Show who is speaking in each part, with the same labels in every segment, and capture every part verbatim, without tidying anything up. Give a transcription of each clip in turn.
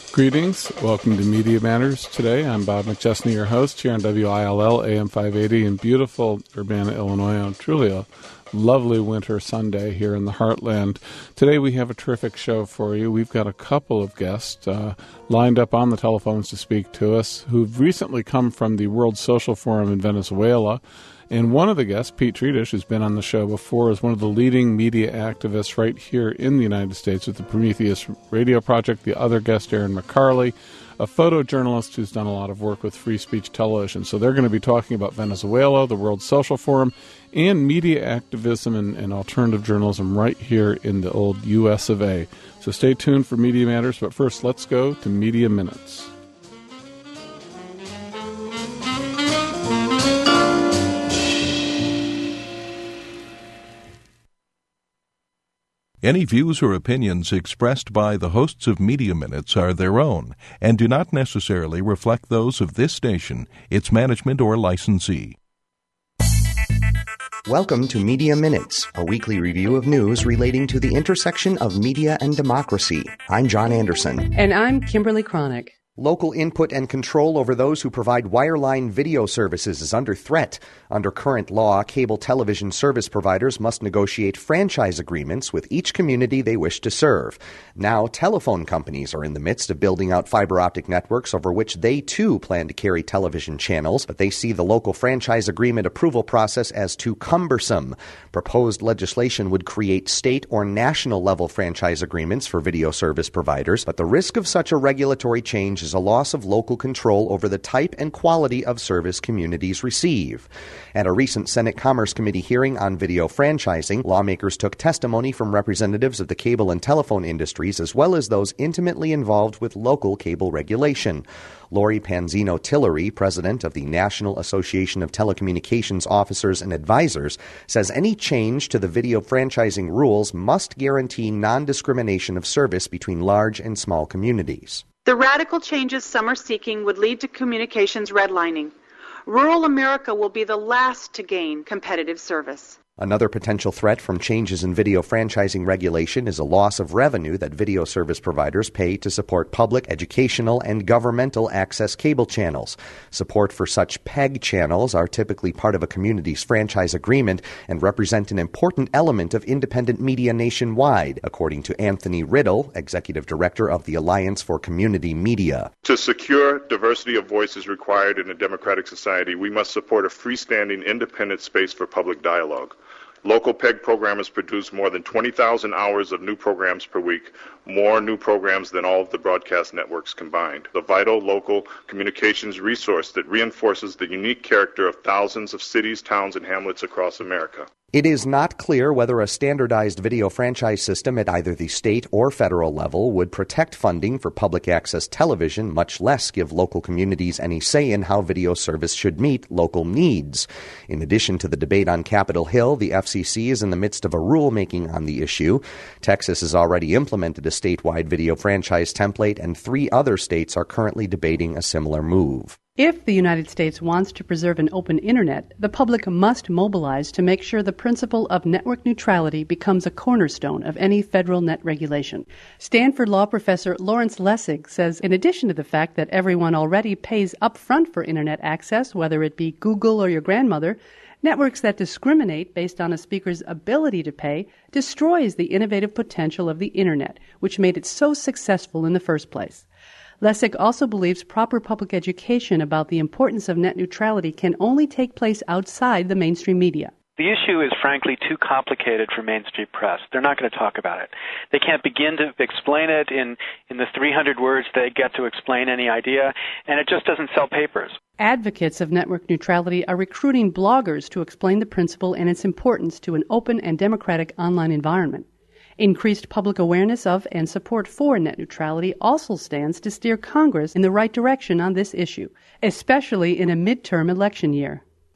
Speaker 1: Greetings. Welcome to Media Matters. Today, I'm Bob McChesney, your host here on W I L L A M five eighty in beautiful Urbana, Illinois, on truly a lovely winter Sunday here in the heartland. Today, we have a terrific show for you. We've got a couple of guests uh, lined up on the telephones to speak to us who've recently come from the World Social Forum in Venezuela. And one of the guests, Pete Treatish, who's been on the show before, is one of the leading media activists right here in the United States with the Prometheus Radio Project. The other guest, Aaron McCarley, a photojournalist who's done a lot of work with Free Speech Television. So they're going to be talking about Venezuela, the World Social Forum, and media activism and, and alternative journalism right here in the old U S of A. So stay tuned for Media Matters, but first let's go to Media Minutes.
Speaker 2: Any views or opinions expressed by the hosts of Media Minutes are their own and do not necessarily reflect those of this station, its management, or licensee.
Speaker 3: Welcome to Media Minutes, a weekly review of news relating to the intersection of media and democracy. I'm John Anderson.
Speaker 4: And I'm Kimberly Cronick.
Speaker 3: Local input and control over those who provide wireline video services is under threat. Under current law, cable television service providers must negotiate franchise agreements with each community they wish to serve. Now, telephone companies are in the midst of building out fiber optic networks over which they too plan to carry television channels, but they see the local franchise agreement approval process as too cumbersome. Proposed legislation would create state or national level franchise agreements for video service providers, but the risk of such a regulatory change is a loss of local control over the type and quality of service communities receive. At a recent Senate Commerce Committee hearing on video franchising, lawmakers took testimony from representatives of the cable and telephone industries as well as those intimately involved with local cable regulation. Lori Panzino-Tillery, president of the National Association of Telecommunications Officers and Advisors, says any change to the video franchising rules must guarantee non-discrimination of service between large and small communities.
Speaker 5: The radical changes some are seeking would lead to communications redlining. Rural America will be the last to gain competitive service.
Speaker 3: Another potential threat from changes in video franchising regulation is a loss of revenue that video service providers pay to support public, educational, and governmental access cable channels. Support for such P E G channels are typically part of a community's franchise agreement and represent an important element of independent media nationwide, according to Anthony Riddle, executive director of the Alliance for Community Media.
Speaker 6: To secure diversity of voices required in a democratic society, we must support a freestanding, independent space for public dialogue. Local P E G programmers produce more than twenty thousand hours of new programs per week, more new programs than all of the broadcast networks combined. The vital local communications resource that reinforces the unique character of thousands of cities, towns, and hamlets across America.
Speaker 3: It is not clear whether a standardized video franchise system at either the state or federal level would protect funding for public access television, much less give local communities any say in how video service should meet local needs. In addition to the debate on Capitol Hill, the F C C is in the midst of a rulemaking on the issue. Texas has already implemented a statewide video franchise template, and three other states are currently debating a similar move.
Speaker 4: If the United States wants to preserve an open internet, the public must mobilize to make sure the principle of network neutrality becomes a cornerstone of any federal net regulation. Stanford law professor Lawrence Lessig says in addition to the fact that everyone already pays upfront for internet access, whether it be Google or your grandmother, networks that discriminate based on a speaker's ability to pay destroys the innovative potential of the internet, which made it so successful in the first place. Lessig also believes proper public education about the importance of net neutrality can only take place outside the mainstream media.
Speaker 7: The issue is frankly too complicated for mainstream press. They're not going to talk about it. They can't begin to explain it in, in the three hundred words they get to explain any idea, and it just doesn't sell papers.
Speaker 4: Advocates of network neutrality are recruiting bloggers to explain the principle and its importance to an open and democratic online environment. Increased public awareness of and support for net neutrality also stands to steer Congress in the right direction on this issue, especially in a midterm election year.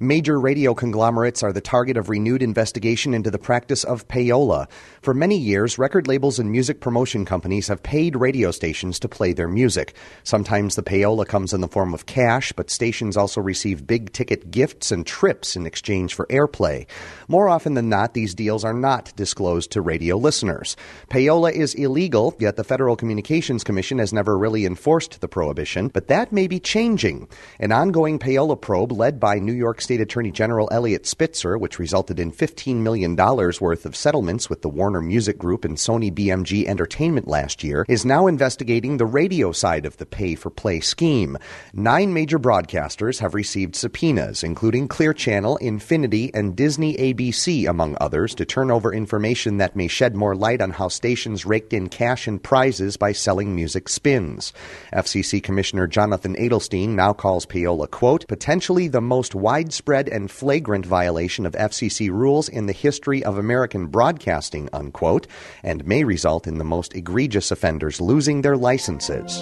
Speaker 3: Major radio conglomerates are the target of renewed investigation into the practice of payola. For many years, record labels and music promotion companies have paid radio stations to play their music. Sometimes the payola comes in the form of cash, but stations also receive big-ticket gifts and trips in exchange for airplay. More often than not, these deals are not disclosed to radio listeners. Payola is illegal, yet the Federal Communications Commission has never really enforced the prohibition, but that may be changing. An ongoing payola probe led by New York State Attorney General Eliot Spitzer, which resulted in fifteen million dollars worth of settlements with the Warner Music Group and Sony B M G Entertainment last year, is now investigating the radio side of the pay-for-play scheme. Nine major broadcasters have received subpoenas, including Clear Channel, Infinity, and Disney A B C, among others, to turn over information that may shed more light on how stations raked in cash and prizes by selling music spins. F C C Commissioner Jonathan Adelstein now calls payola, quote, potentially the most widespread and flagrant violation of F C C rules in the history of American broadcasting, unquote, and may result in the most egregious offenders losing their licenses.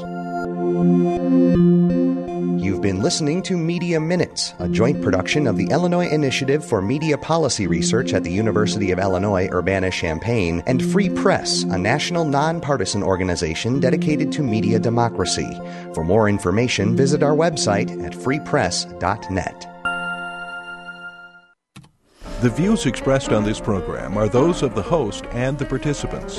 Speaker 3: You've been listening to Media Minutes, a joint production of the Illinois Initiative for Media Policy Research at the University of Illinois Urbana-Champaign and Free Press, a national nonpartisan organization dedicated to media democracy. For more information, visit our website at free press dot net.
Speaker 2: The views expressed on this program are those of the host and the participants.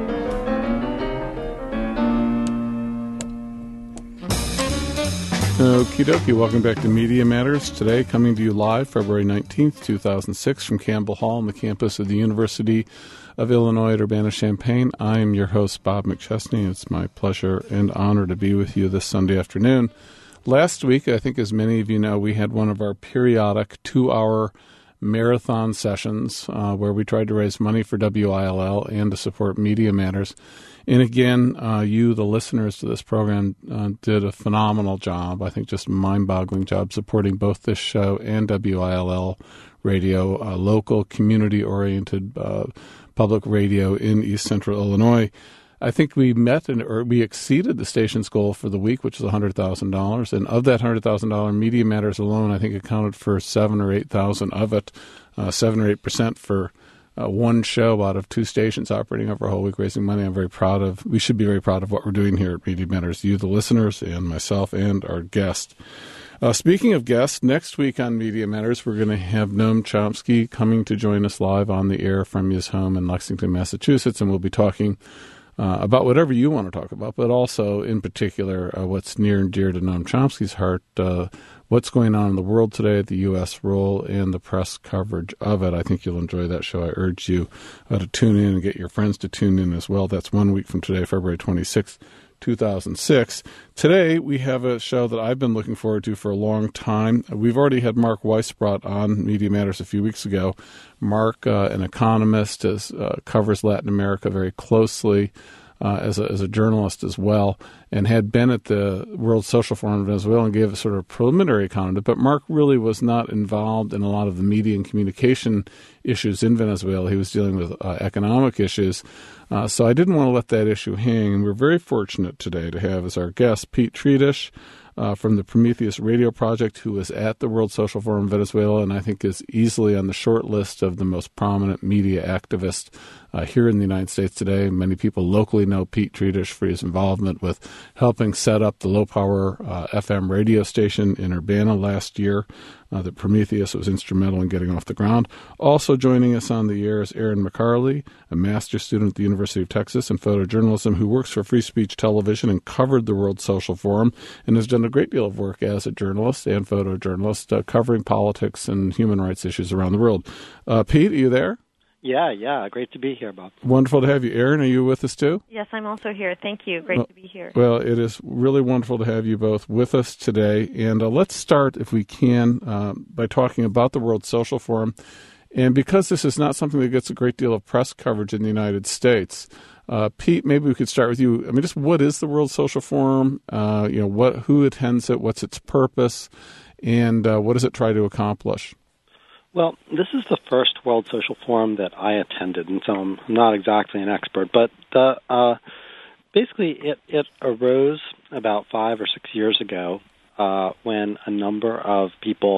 Speaker 1: Okie dokie, welcome back to Media Matters. Today, coming to you live February nineteenth, two thousand six, from Campbell Hall on the campus of the University of Illinois at Urbana-Champaign. I am your host, Bob McChesney. It's my pleasure and honor to be with you this Sunday afternoon. Last week, I think as many of you know, we had one of our periodic two-hour marathon sessions uh, where we tried to raise money for W I L L and to support Media Matters. And again, uh, you, the listeners to this program, uh, did a phenomenal job. I think just a mind-boggling job supporting both this show and W I L L radio, uh, local, community-oriented uh, public radio in East Central Illinois. I think we met and or we exceeded the station's goal for the week, which was one hundred thousand dollars. And of that one hundred thousand dollars, Media Matters alone, I think accounted for seven or eight thousand of it, uh, seven or eight percent for uh, one show out of two stations operating over a whole week, raising money. I'm very proud of. We should be very proud of what we're doing here at Media Matters. You, the listeners, and myself, and our guest. Uh, speaking of guests, next week on Media Matters, we're going to have Noam Chomsky coming to join us live on the air from his home in Lexington, Massachusetts, and we'll be talking Uh, about whatever you want to talk about, but also in particular uh, what's near and dear to Noam Chomsky's heart, uh, what's going on in the world today, the U S role, and the press coverage of it. I think you'll enjoy that show. I urge you uh, to tune in and get your friends to tune in as well. That's one week from today, February twenty-sixth, two thousand six. Today, we have a show that I've been looking forward to for a long time. We've already had Mark Weisbrot on Media Matters a few weeks ago. Mark, uh, an economist, is, uh, covers Latin America very closely uh, as, a, as a journalist as well, and had been at the World Social Forum in Venezuela and gave a sort of preliminary comment. But Mark really was not involved in a lot of the media and communication issues in Venezuela. He was dealing with uh, economic issues. Uh, so I didn't want to let that issue hang. And we're very fortunate today to have as our guest Pete Treatish uh, from the Prometheus Radio Project, who was at the World Social Forum in Venezuela, and I think is easily on the short list of the most prominent media activists uh, here in the United States today. Many people locally know Pete Treatish for his involvement with helping set up the low-power uh, F M radio station in Urbana last year. Uh, that Prometheus was instrumental in getting off the ground. Also joining us on the air is Aaron McCarley, a master's student at the University of Texas in photojournalism who works for Free Speech Television and covered the World Social Forum and has done a great deal of work as a journalist and photojournalist uh, covering politics and human rights issues around the world. Uh, Pete, are you there?
Speaker 8: Yeah, yeah. Great to be here, Bob.
Speaker 1: Wonderful to have you. Aaron, are you with us too?
Speaker 9: Yes, I'm also here. Thank you. Great
Speaker 1: well,
Speaker 9: to be here.
Speaker 1: Well, it is really wonderful to have you both with us today. And uh, let's start, if we can, uh, by talking about the World Social Forum. And because this is not something that gets a great deal of press coverage in the United States, uh, Pete, maybe we could start with you. I mean, just what is the World Social Forum? Uh, you know, what who attends it? What's its purpose? And uh, what does it try to accomplish?
Speaker 8: Well, this is the first World Social Forum that I attended, and so I'm not exactly an expert, but the, uh, basically it, it arose about five or six years ago uh, when a number of people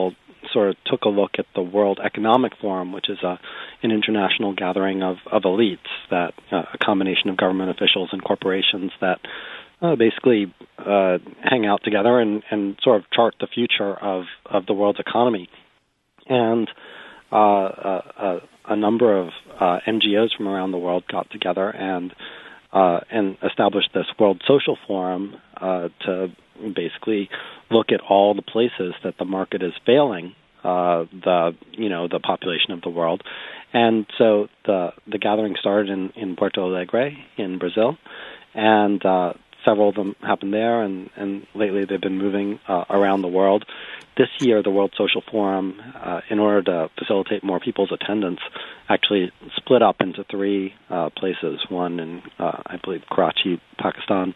Speaker 8: sort of took a look at the World Economic Forum, which is a, an international gathering of, of elites, that uh, a combination of government officials and corporations that uh, basically uh, hang out together and, and sort of chart the future of, of the world's economy. And uh, a, a, a number of uh, N G Os from around the world got together and uh, and established this World Social Forum uh, to basically look at all the places that the market is failing uh, the you know the population of the world. And so the the gathering started in, in Porto Alegre in Brazil, and uh, several of them happened there, and, and lately they've been moving uh, around the world. This year, the World Social Forum, uh, in order to facilitate more people's attendance, actually split up into three uh, places. One in, uh, I believe, Karachi, Pakistan.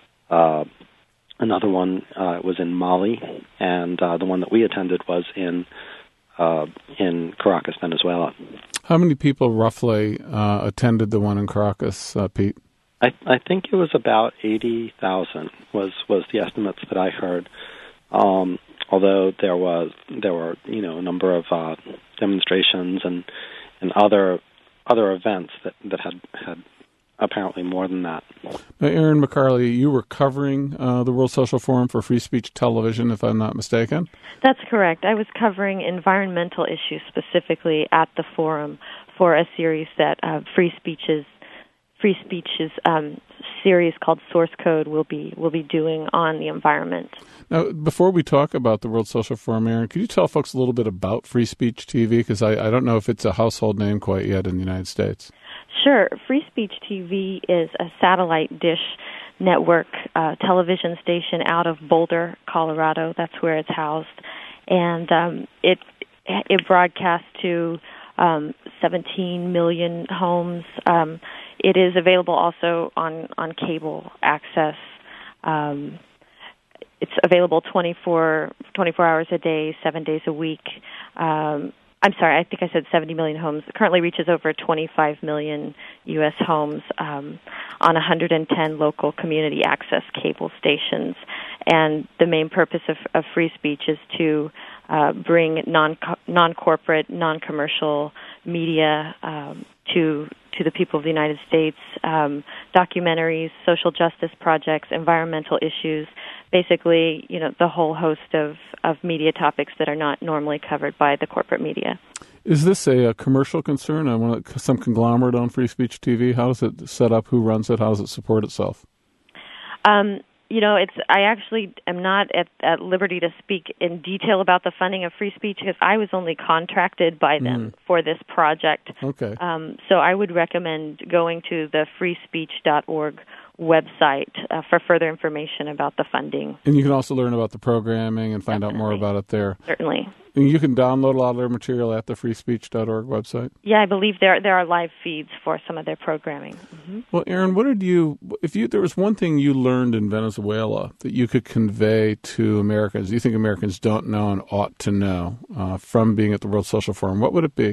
Speaker 8: Uh, another one uh, was in Mali, and uh, the one that we attended was in uh, in Caracas, Venezuela.
Speaker 1: How many people roughly uh, attended the one in Caracas, uh, Pete?
Speaker 8: I, I think it was about eighty thousand was, was the estimates that I heard. Um, although there was there were you know a number of uh, demonstrations and and other other events that, that had had apparently more than that.
Speaker 1: Now, Erin McCarley, you were covering uh, the World Social Forum for Free Speech Television, if I'm not mistaken.
Speaker 9: That's correct. I was covering environmental issues specifically at the forum for a series that uh, Free Speech's Free Speech's um, series called Source Code will be will be doing on the environment.
Speaker 1: Now, before we talk about the World Social Forum, Erin, could you tell folks a little bit about Free Speech T V? Because I, I don't know if it's a household name quite yet in the United States.
Speaker 9: Sure. Free Speech T V is a satellite dish network uh, television station out of Boulder, Colorado. That's where it's housed. And um, it it broadcasts to um, seventeen million homes. Um, it is available also on, on cable access. Um, it's available twenty-four, twenty-four hours a day, seven days a week. Um, I'm sorry, I think I said seventy million homes. It currently reaches over twenty-five million U S homes um, on one hundred ten local community access cable stations. And the main purpose of, of free speech is to uh, bring non non-corporate, non-commercial media um, to to the people of the United States, um, documentaries, social justice projects, environmental issues, basically, you know, the whole host of, of media topics that are not normally covered by the corporate media.
Speaker 1: Is this a, a commercial concern? I want some conglomerate on Free Speech T V. How does it set up? Who runs it? How does it support itself?
Speaker 9: Um, you know, it's. I actually am not at, at liberty to speak in detail about the funding of free speech because I was only contracted by them mm. for this project.
Speaker 1: Okay.
Speaker 9: Um, so I would recommend going to the free speech dot org website uh, for further information about the funding.
Speaker 1: And you can also learn about the programming and find
Speaker 9: Definitely.
Speaker 1: out more about it there.
Speaker 9: Certainly.
Speaker 1: And you can download a lot of their material at the free speech dot org website?
Speaker 9: Yeah, I believe there there are live feeds for some of their programming. Mm-hmm.
Speaker 1: Well, Erin, what did you, if you, there was one thing you learned in Venezuela that you could convey to Americans, you think Americans don't know and ought to know uh, from being at the World Social Forum, what would it be?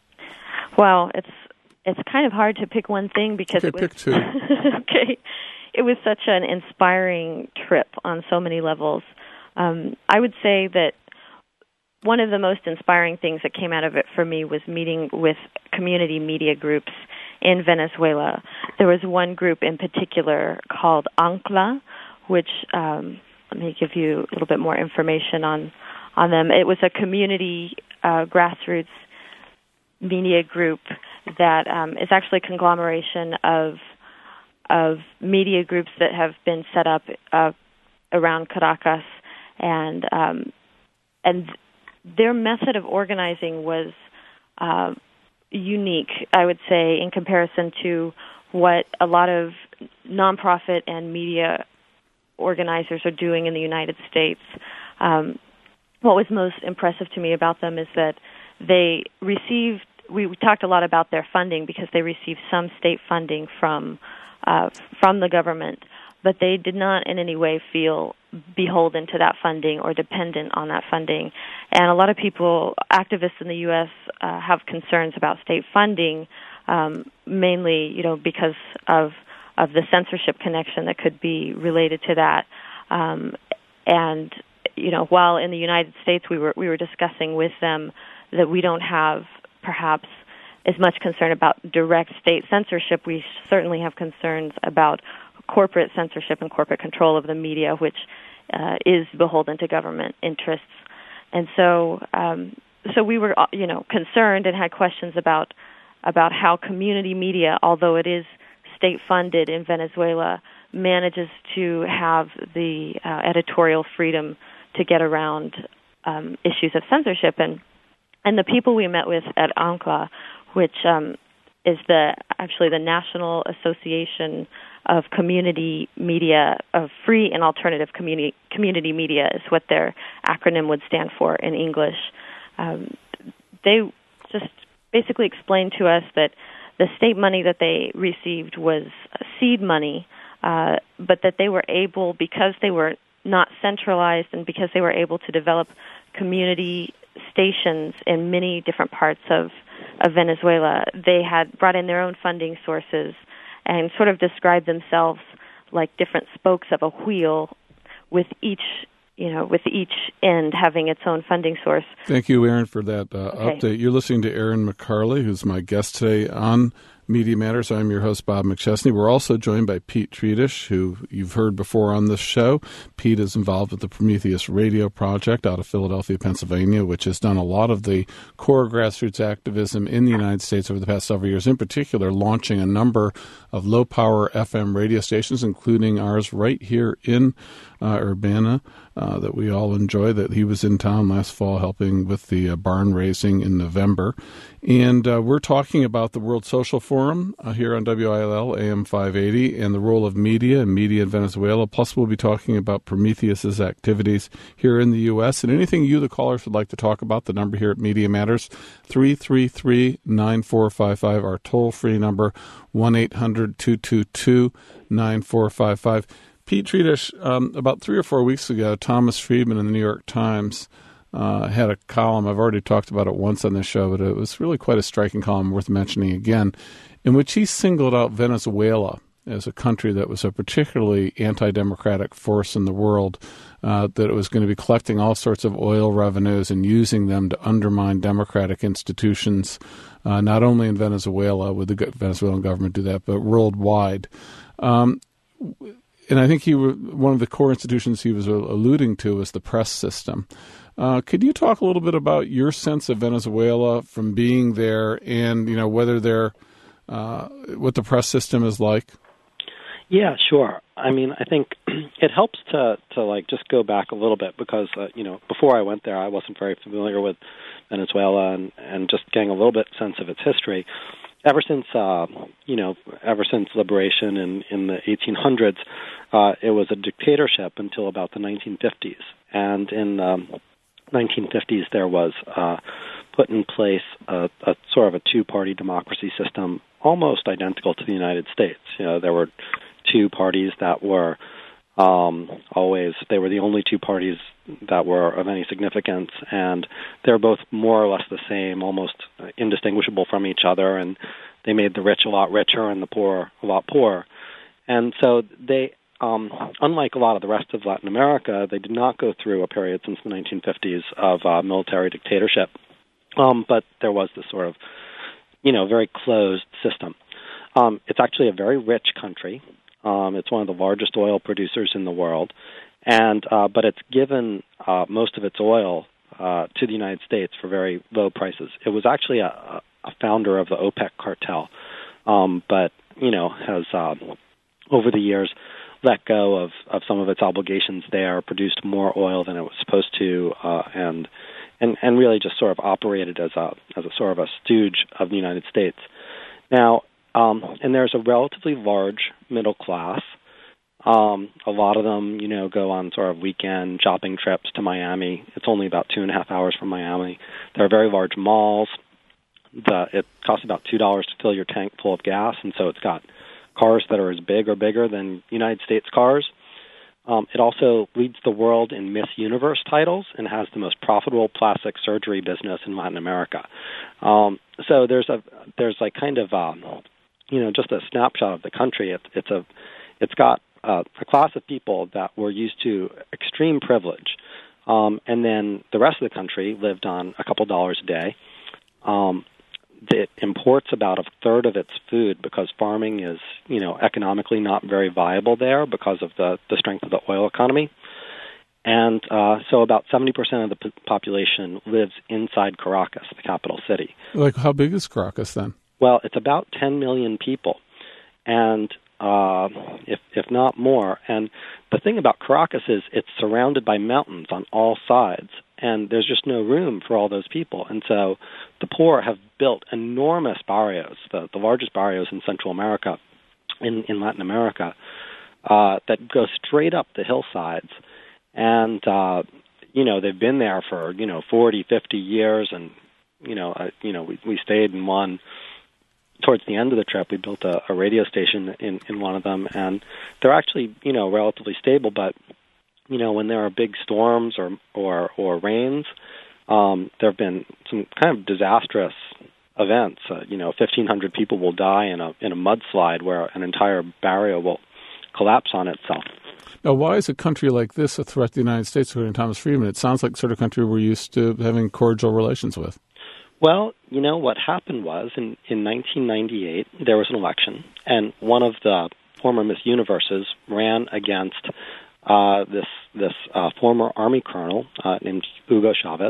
Speaker 9: Well, it's it's kind of hard to pick one thing because
Speaker 1: okay,
Speaker 9: it was
Speaker 1: pick two.
Speaker 9: okay. It was such an inspiring trip on so many levels. Um, I would say that one of the most inspiring things that came out of it for me was meeting with community media groups in Venezuela. There was one group in particular called Ancla, which, um, let me give you a little bit more information on, on them. It was a community uh, grassroots media group that um, is actually a conglomeration of of media groups that have been set up uh, around Caracas, and um, and their method of organizing was uh, unique, I would say, in comparison to what a lot of nonprofit and media organizers are doing in the United States. Um, what was most impressive to me about them is that they received, we talked a lot about their funding because they received some state funding from uh, from the government, but they did not in any way feel beholden to that funding or dependent on that funding. And a lot of people, activists in the U S, uh, have concerns about state funding, um, mainly, you know, because of of the censorship connection that could be related to that. Um, and you know, while in the United States we were we were discussing with them that we don't have perhaps as much concern about direct state censorship, we certainly have concerns about corporate censorship and corporate control of the media, which uh, is beholden to government interests. And so, um, so we were, you know, concerned and had questions about about how community media, although it is state-funded in Venezuela, manages to have the uh, editorial freedom to get around um, issues of censorship. And and the people we met with at ANCLA, which um, is the actually the National Association of Community Media, of Free and Alternative Community Community Media is what their acronym would stand for in English. Um, they just basically explained to us that the state money that they received was seed money, uh, but that they were able, because they were not centralized and because they were able to develop community stations in many different parts of, of Venezuela, they had brought in their own funding sources and sort of described themselves like different spokes of a wheel, with each, you know, with each end having its own funding source.
Speaker 1: Thank you, Erin, for that uh,
Speaker 9: okay.
Speaker 1: update. You're listening to Erin McCarley, who's my guest today on Media Matters. I'm your host, Bob McChesney. We're also joined by Pete Treatish, who you've heard before on this show. Pete is involved with the Prometheus Radio Project out of Philadelphia, Pennsylvania, which has done a lot of the core grassroots activism in the United States over the past several years, in particular launching a number of low-power F M radio stations, including ours right here in uh, Urbana, uh, that we all enjoy, that he was in town last fall helping with the uh, barn raising in November. And uh, we're talking about the World Social Forum uh, here on W I L L A M five eighty and the role of media and media in Venezuela. Plus, we'll be talking about Prometheus's activities here in the U S And anything you, the callers, would like to talk about, the number here at Media Matters, three three three, nine four five five, our toll-free number, one eight hundred, two two two, nine four five five. Pete Treatish, um, about three or four weeks ago, Thomas Friedman in the New York Times uh, had a column. I've already talked about it once on this show, but it was really quite a striking column worth mentioning again, in which he singled out Venezuela as a country that was a particularly anti-democratic force in the world, uh, that it was going to be collecting all sorts of oil revenues and using them to undermine democratic institutions, uh, not only in Venezuela, would the Venezuelan government do that, but worldwide. Um, and I think he one of the core institutions he was alluding to was the press system. Uh, could you talk a little bit about your sense of Venezuela from being there, and you know whether they're uh, what the press system is like?
Speaker 8: Yeah, sure. I mean, I think it helps to to like just go back a little bit because uh, you know before I went there, I wasn't very familiar with Venezuela, and, and just getting a little bit sense of its history. Ever since uh, you know, ever since liberation in in the eighteen hundreds, uh, it was a dictatorship until about the nineteen fifties, and in um, nineteen fifties there was uh, put in place a, a sort of a two-party democracy system, almost identical to the United States. You know, there were two parties that were um, always, they were the only two parties that were of any significance, and they're both more or less the same, almost indistinguishable from each other, and they made the rich a lot richer and the poor a lot poorer. And so they, um, unlike a lot of the rest of Latin America, they did not go through a period since the nineteen fifties of uh, military dictatorship, um, but there was this sort of, you know, very closed system. Um, it's actually a very rich country. Um, it's one of the largest oil producers in the world, and uh, but it's given uh, most of its oil uh, to the United States for very low prices. It was actually a, a founder of the OPEC cartel, um, but you know has uh, over the years let go of, of some of its obligations there, produced more oil than it was supposed to, uh, and and and really just sort of operated as a as a sort of a stooge of the United States. Now. Um, and there's a relatively large middle class. Um, a lot of them, you know, go on sort of weekend shopping trips to Miami. It's only about two and a half hours from Miami. There are very large malls. The, it costs about two dollars to fill your tank full of gas, and so it's got cars that are as big or bigger than United States cars. Um, it also leads the world in Miss Universe titles and has the most profitable plastic surgery business in Latin America. Um, so there's a there's like kind of um, you know, just a snapshot of the country. It, it's a, it's got uh, a class of people that were used to extreme privilege, Um, and then the rest of the country lived on a couple dollars a day. Um, it imports about a third of its food because farming is, you know, economically not very viable there because of the, the strength of the oil economy. And uh, so about seventy percent of the p- population lives inside Caracas, the capital city.
Speaker 1: Like, how big is Caracas then?
Speaker 8: Well, it's about ten million people, and uh, if if not more. And the thing about Caracas is it's surrounded by mountains on all sides, and there's just no room for all those people. And so the poor have built enormous barrios, the, the largest barrios in Central America, in, in Latin America, uh, that go straight up the hillsides. And, uh, you know, they've been there for, you know, forty, fifty years. And, you know, uh, you know, we, we stayed in one. Towards the end of the trip, we built a, a radio station in, in one of them. And they're actually, you know, relatively stable. But, you know, when there are big storms or, or, or rains, um, there have been some kind of disastrous events. Uh, you know, fifteen hundred people will die in a in a mudslide where an entire barrio will collapse on itself.
Speaker 1: Now, why is a country like this a threat to the United States, according to Thomas Friedman? It sounds like the sort of country we're used to having cordial relations with.
Speaker 8: Well, you know, what happened was in, in nineteen ninety-eight, there was an election, and one of the former Miss Universes ran against uh, this this uh, former Army colonel uh, named Hugo Chavez.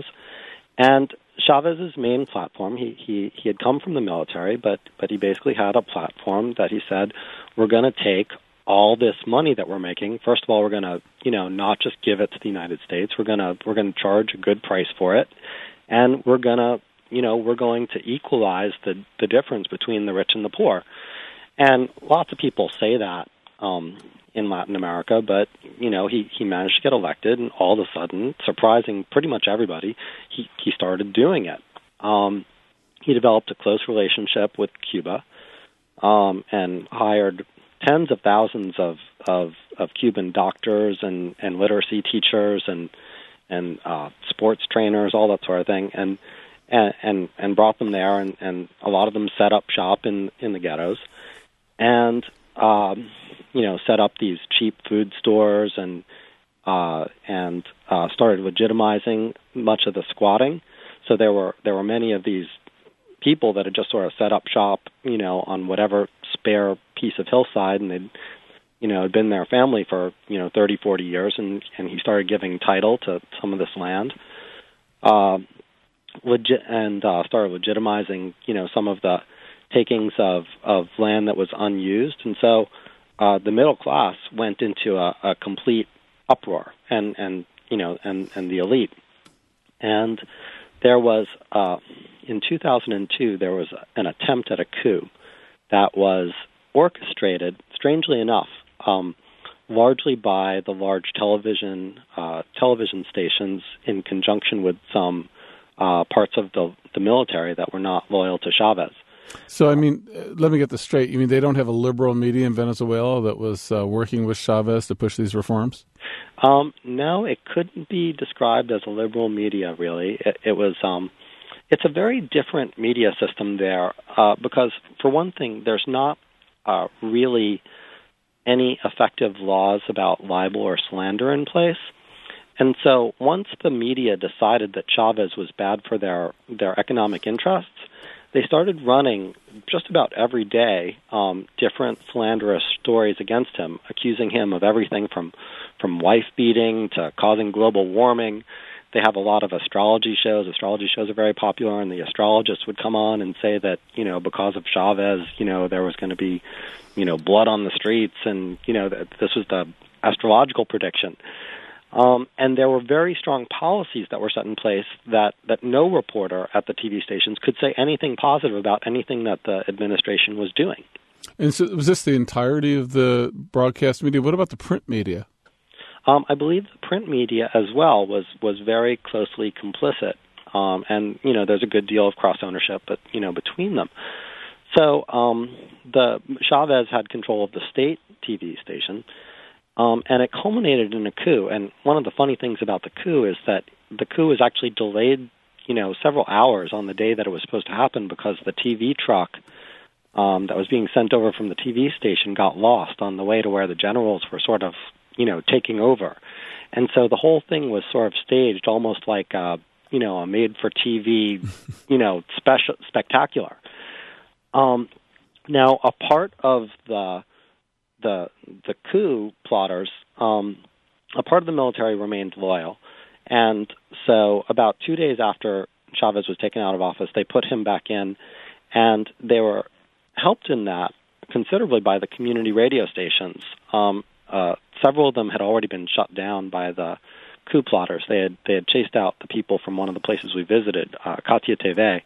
Speaker 8: And Chavez's main platform, he, he, he had come from the military, but, but he basically had a platform that he said, we're going to take all this money that we're making. First of all, we're going to, you know, not just give it to the United States. We're going to we're going to charge a good price for it, and we're going to, you know, we're going to equalize the the difference between the rich and the poor. And lots of people say that um, in Latin America, but you know, he he managed to get elected, and all of a sudden, surprising pretty much everybody, he he started doing it. Um, he developed a close relationship with Cuba, um, and hired tens of thousands of, of, of Cuban doctors and, and literacy teachers and and uh, sports trainers, all that sort of thing, and and and, and brought them there, and, and a lot of them set up shop in, in the ghettos, and um, you know, set up these cheap food stores and uh, and uh, started legitimizing much of the squatting. So there were there were many of these people that had just sort of set up shop, you know, on whatever spare piece of hillside, and they'd, you know, had been their family for, you know, thirty, forty years, and, and he started giving title to some of this land, uh, legit, and uh, started legitimizing, you know, some of the takings of, of land that was unused, and so uh, the middle class went into a, a complete uproar, and, and you know, and, and the elite, and there was, uh, in two thousand two, there was an attempt at a coup that was orchestrated, strangely enough, um, largely by the large television uh, television stations in conjunction with some uh, parts of the, the military that were not loyal to Chavez.
Speaker 1: So, I mean, uh, let me get this straight. You mean they don't have a liberal media in Venezuela that was uh, working with Chavez to push these reforms?
Speaker 8: Um, no, it couldn't be described as a liberal media, really. It, it was... Um, It's a very different media system there uh, because, for one thing, there's not uh, really any effective laws about libel or slander in place. And so once the media decided that Chavez was bad for their, their economic interests, they started running just about every day um, different slanderous stories against him, accusing him of everything from, from wife-beating to causing global warming. They have a lot of astrology shows. Astrology shows are very popular, and the astrologists would come on and say that, you know, because of Chavez, you know, there was going to be, you know, blood on the streets, and, you know, that this was the astrological prediction. Um, and there were very strong policies that were set in place that, that no reporter at the T V stations could say anything positive about anything that the administration was doing.
Speaker 1: And so was this the entirety of the broadcast media? What about the print media?
Speaker 8: Um, I believe the print media as well was, was very closely complicit, um, and you know there's a good deal of cross ownership, but you know between them. So um, the Chavez had control of the state T V station, um, and it culminated in a coup. And one of the funny things about the coup is that the coup was actually delayed, you know, several hours on the day that it was supposed to happen because the T V truck um, that was being sent over from the T V station got lost on the way to where the generals were sort of, you know, taking over. And so the whole thing was sort of staged almost like a, you know, a made-for-T V, you know, special spectacular. Um, now, a part of the the the coup plotters, um, a part of the military remained loyal. And so about two days after Chavez was taken out of office, they put him back in, and they were helped in that considerably by the community radio stations. Um, uh, several of them had already been shut down by the coup plotters. They had they had chased out the people from one of the places we visited, uh, Katia T V.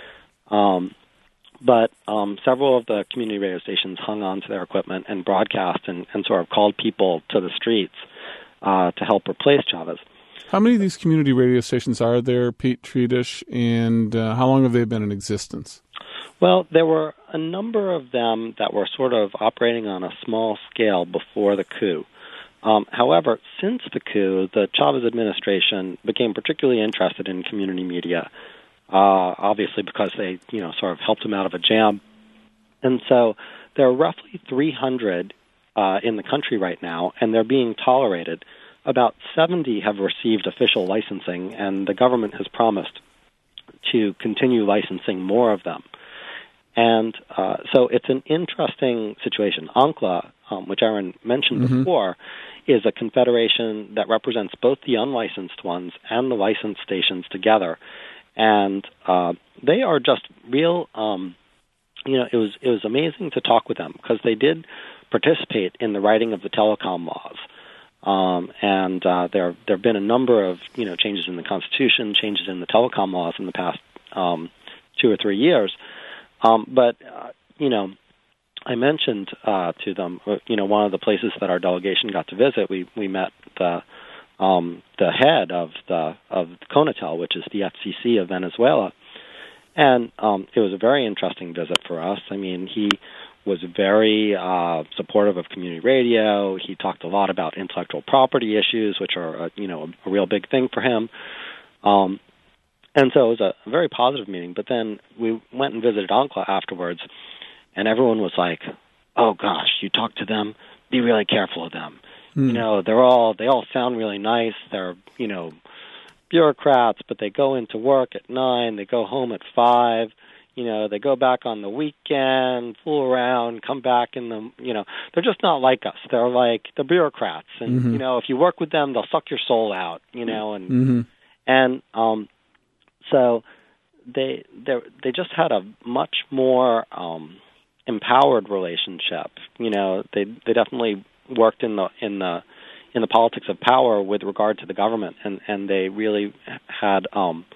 Speaker 8: Um, but um, several of the community radio stations hung on to their equipment and broadcast and, and sort of called people to the streets uh, to help replace Chavez.
Speaker 1: How many of these community radio stations are there, Pete Tredish, and uh, how long have they been in existence?
Speaker 8: Well, there were a number of them that were sort of operating on a small scale before the coup. Um, however, since the coup, the Chavez administration became particularly interested in community media, uh, obviously because they, you know, sort of helped him out of a jam. And so there are roughly three hundred uh, in the country right now, and they're being tolerated. About seventy have received official licensing, and the government has promised to continue licensing more of them. And uh, so it's an interesting situation. ANCLA, um, which Aaron mentioned mm-hmm. before, is a confederation that represents both the unlicensed ones and the licensed stations together. And uh, they are just real, um, you know, it was, it was amazing to talk with them because they did participate in the writing of the telecom laws. Um, and uh, there there have been a number of, you know, changes in the Constitution, changes in the telecom laws in the past um, two or three years. Um, but, uh, you know, I mentioned uh, to them, you know, one of the places that our delegation got to visit, we, we met the um, the head of the of CONATEL, which is the F C C of Venezuela. And um, it was a very interesting visit for us. I mean, he was very uh, supportive of community radio. He talked a lot about intellectual property issues, which are, uh, you know, a, a real big thing for him. Um, and so it was a very positive meeting. But then we went and visited ANCLA afterwards, and everyone was like, "Oh gosh, you talk to them. Be really careful of them. Hmm. You know, they're all they all sound really nice. They're, you know, bureaucrats, but they go into work at nine. They go home at five." You know, they go back on the weekend, fool around, come back in the, you know, they're just not like us. They're like the bureaucrats. And, mm-hmm. you know, if you work with them, they'll suck your soul out, you know, and, mm-hmm. and, um, so they, they, they just had a much more, um, empowered relationship. You know, they, they definitely worked in the, in the, in the politics of power with regard to the government. And, and they really had, um,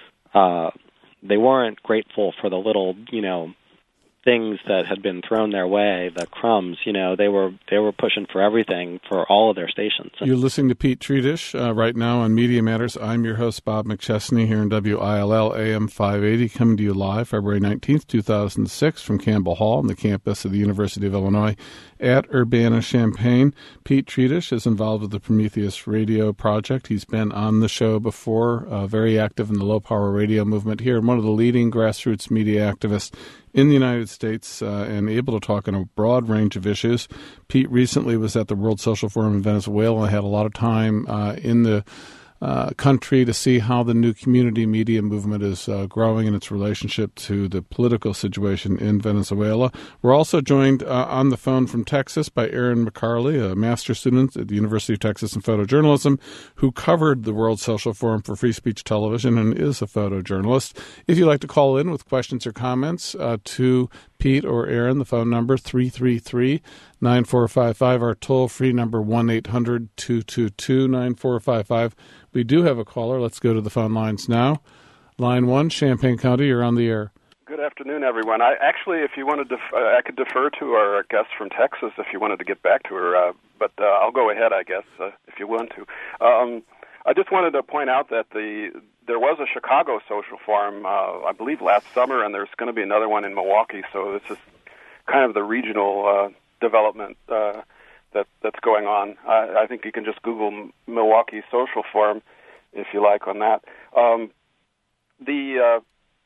Speaker 8: uh, they weren't grateful for the little, you know, things that had been thrown their way, the crumbs. You know, they were they were pushing for everything for all of their stations.
Speaker 1: You're listening to Pete Tredish uh, right now on Media Matters. I'm your host, Bob McChesney, here in W I L L A M five eighty, coming to you live February nineteenth, two thousand six from Campbell Hall on the campus of the University of Illinois at Urbana-Champaign. Pete Tredish is involved with the Prometheus Radio Project. He's been on the show before, uh, very active in the low-power radio movement here, and one of the leading grassroots media activists in the United States, uh, and able to talk on a broad range of issues. Pete recently was at the World Social Forum in Venezuela and had a lot of time uh, in the uh, country to see how the new community media movement is uh, growing in its relationship to the political situation in Venezuela. We're also joined uh, on the phone from Texas by Aaron McCarley, a master's student at the University of Texas in photojournalism, who covered the World Social Forum for Free Speech Television and is a photojournalist. If you'd like to call in with questions or comments uh, to Pete or Aaron, the phone number three three three, nine four five five, our toll-free number one eight hundred, two two two, nine four five five. We do have a caller. Let's go to the phone lines now. Line one, Champaign County, you're on the air.
Speaker 10: Good afternoon, everyone. I actually, if you wanted to, uh, I could defer to our guest from Texas if you wanted to get back to her, uh, but uh, I'll go ahead, I guess, uh, if you want to. Um, I just wanted to point out that the there was a Chicago Social Forum, uh, I believe, last summer, and there's going to be another one in Milwaukee. So this is kind of the regional uh, development uh, that that's going on. I, I think you can just Google M- Milwaukee Social Forum if you like on that. Um, the uh,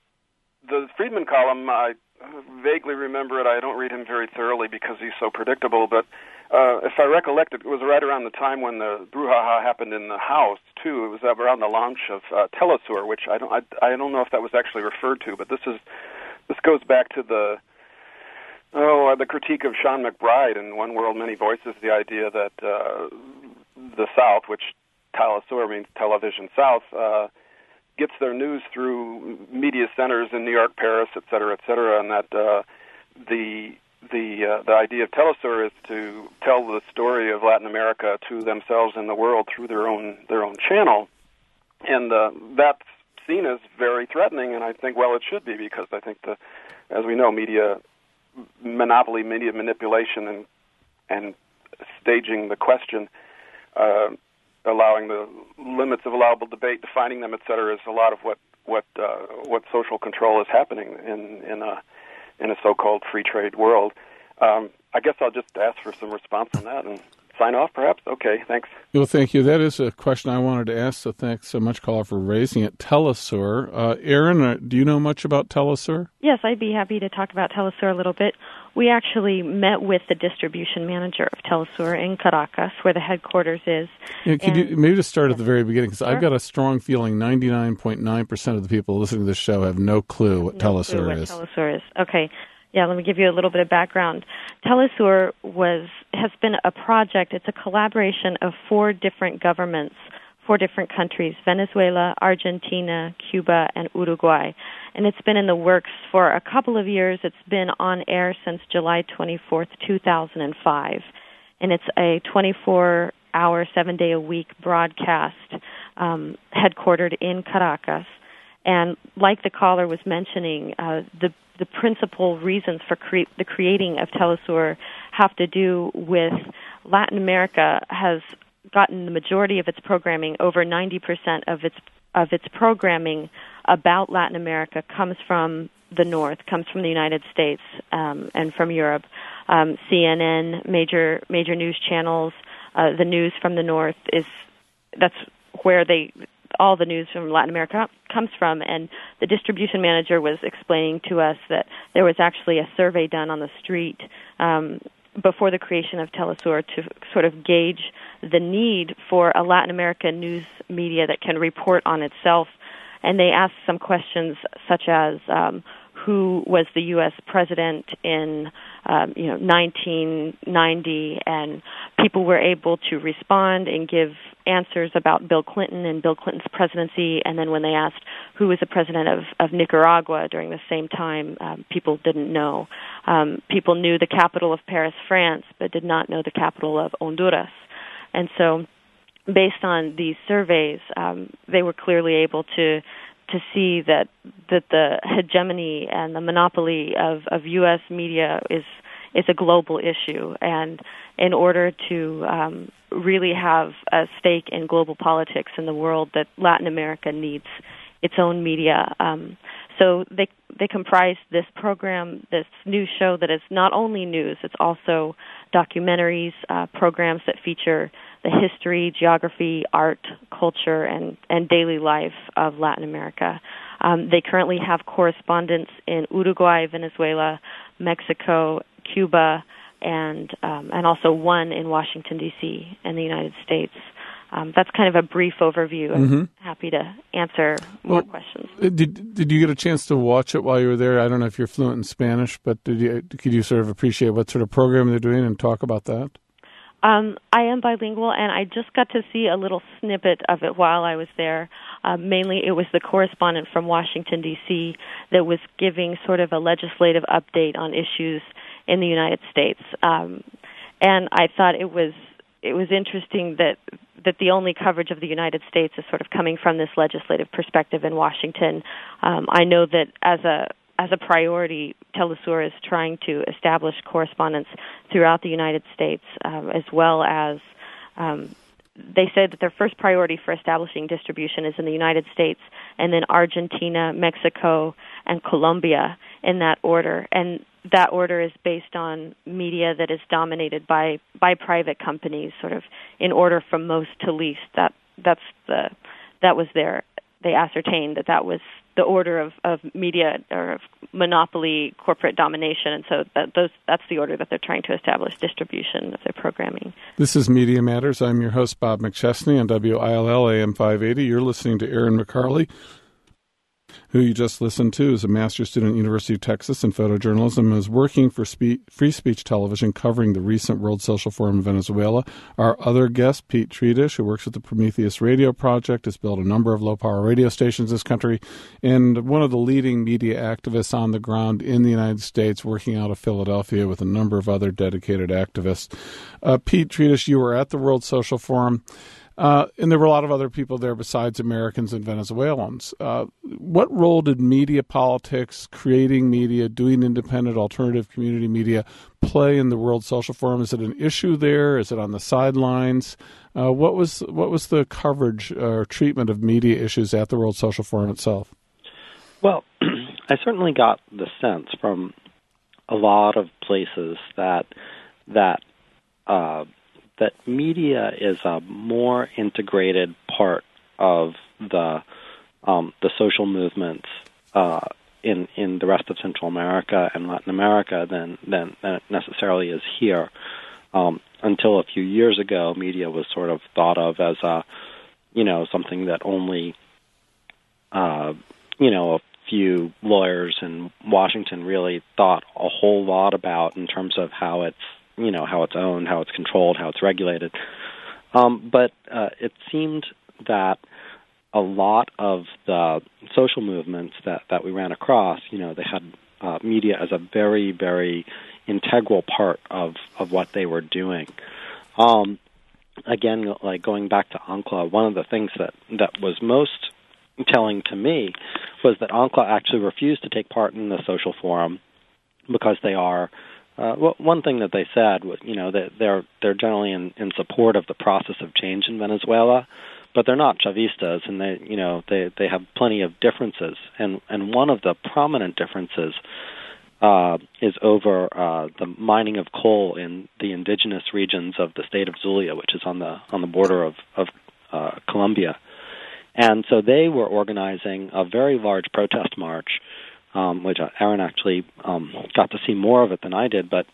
Speaker 10: the Friedman column, I vaguely remember it. I don't read him very thoroughly because he's so predictable, but uh, if I recollect, it was right around the time when the brouhaha happened in the House too. It was around the launch of uh, Telesur, which I don't I, I don't know if that was actually referred to, but this is this goes back to the oh the critique of Sean McBride in One World, Many Voices, the idea that uh, the South, which Telesur means Television South, uh, gets their news through media centers in New York, Paris, et cetera, et cetera, and that uh, the the uh, the idea of Telesur is to tell the story of Latin America to themselves and the world through their own their own channel, and uh, that's seen as very threatening. And I think, well, it should be, because I think the, as we know, media monopoly, media manipulation, and and staging the question. Uh, allowing the limits of allowable debate, defining them, et cetera, is a lot of what what uh, what social control is happening in in a in a so-called free trade world. Um, I guess I'll just ask for some response on that and sign off, perhaps. Okay, thanks.
Speaker 1: Well, thank you. That is a question I wanted to ask, so thanks so much, caller, for raising it. Telesur. Uh, Aaron, uh, do you know much about Telesur?
Speaker 9: Yes, I'd be happy to talk about Telesur a little bit. We actually met with the distribution manager of Telesur in Caracas, where the headquarters is.
Speaker 1: Yeah, could
Speaker 9: and,
Speaker 1: you maybe just start at the very beginning, because
Speaker 9: sure.
Speaker 1: I've got a strong feeling ninety-nine point nine percent of the people listening to this show have no clue what
Speaker 9: no
Speaker 1: Telesur
Speaker 9: clue what
Speaker 1: is.
Speaker 9: Telesur is. Okay. Yeah, let me give you a little bit of background. Telesur was has been a project. It's a collaboration of four different governments, four different countries: Venezuela, Argentina, Cuba, and Uruguay. And it's been in the works for a couple of years. It's been on air since July twenty-fourth, two thousand five. And it's a twenty-four hour, seven-day-a-week broadcast um, headquartered in Caracas. And like the caller was mentioning, uh, the the principal reasons for cre- the creating of Telesur have to do with Latin America has gotten the majority of its programming. Over ninety percent of its of its programming about Latin America comes from the North, comes from the United States um, and from Europe. Um, C N N, major major news channels, uh, the news from the North is that's where they. all the news from Latin America comes from, and the distribution manager was explaining to us that there was actually a survey done on the street um, before the creation of Telesur to sort of gauge the need for a Latin American news media that can report on itself. And they asked some questions such as um, who was the U S president in um, you know nineteen ninety, and people were able to respond and give answers about Bill Clinton and Bill Clinton's presidency. And then when they asked who was the president of, of Nicaragua during the same time, um, people didn't know. Um, people knew the capital of Paris, France, but did not know the capital of Honduras. And so based on these surveys, um, they were clearly able to to see that that the hegemony and the monopoly of, of U S media is is a global issue, and in order to um, really have a stake in global politics in the world, that Latin America needs its own media. Um, so they they comprise this program, this new show that is not only news, it's also documentaries, uh, programs that feature the history, geography, art, culture, and, and daily life of Latin America. Um, they currently have correspondents in Uruguay, Venezuela, Mexico, Cuba, and um, and also one in Washington, D C in the United States. Um, that's kind of a brief overview. I'm mm-hmm. happy to answer more well, questions.
Speaker 1: Did Did you get a chance to watch it while you were there? I don't know if you're fluent in Spanish, but did you could you sort of appreciate what sort of program they're doing and talk about that?
Speaker 9: Um, I am bilingual, and I just got to see a little snippet of it while I was there. Uh, mainly, it was the correspondent from Washington, D C that was giving sort of a legislative update on issues in the United States. Um, and I thought it was it was interesting that that the only coverage of the United States is sort of coming from this legislative perspective in Washington. Um, I know that as a as a priority, Telesur is trying to establish correspondence throughout the United States, um, as well as um, they said that their first priority for establishing distribution is in the United States, and then Argentina, Mexico, and Colombia in that order. And that order is based on media that is dominated by, by private companies, sort of in order from most to least. That that's the that was their they ascertained that that was the order of, of media or of monopoly corporate domination, and so that, those that's the order that they're trying to establish distribution of their programming.
Speaker 1: This is Media Matters. I'm your host, Bob McChesney, on W I L L A M five eighty. You're listening to Aaron McCarley, who you just listened to is a master's student at the University of Texas in photojournalism and is working for spe- Free Speech Television covering the recent World Social Forum in Venezuela. Our other guest, Pete Treatish, who works with the Prometheus Radio Project, has built a number of low-power radio stations in this country, and one of the leading media activists on the ground in the United States, working out of Philadelphia with a number of other dedicated activists. Uh, Pete Treatish, you were at the World Social Forum. Uh, and there were a lot of other people there besides Americans and Venezuelans. Uh, what role did media politics, creating media, doing independent alternative community media play in the World Social Forum? Is it an issue there? Is it on the sidelines? Uh, what was what was the coverage or treatment of media issues at the World Social Forum itself?
Speaker 8: Well, I certainly got the sense from a lot of places that that uh, that media is a more integrated part of the um, the social movements uh, in in the rest of Central America and Latin America than than, than it necessarily is here. Um, until a few years ago, media was sort of thought of as a you know something that only uh, you know a few lawyers in Washington really thought a whole lot about in terms of how it's you know, how it's owned, how it's controlled, how it's regulated. Um, but uh, it seemed that a lot of the social movements that, that we ran across, you know, they had uh, media as a very, very integral part of, of what they were doing. Um, again, like going back to UNCLA, one of the things that, that was most telling to me was that UNCLA actually refused to take part in the social forum because they are Uh, well, one thing that they said was, you know, that they're they're generally in, in support of the process of change in Venezuela, but they're not Chavistas, and they, you know, they, they have plenty of differences. And and one of the prominent differences uh, is over uh, the mining of coal in the indigenous regions of the state of Zulia, which is on the on the border of of uh, Colombia. And so they were organizing a very large protest march. Um, which Aaron actually um, got to see more of it than I did, but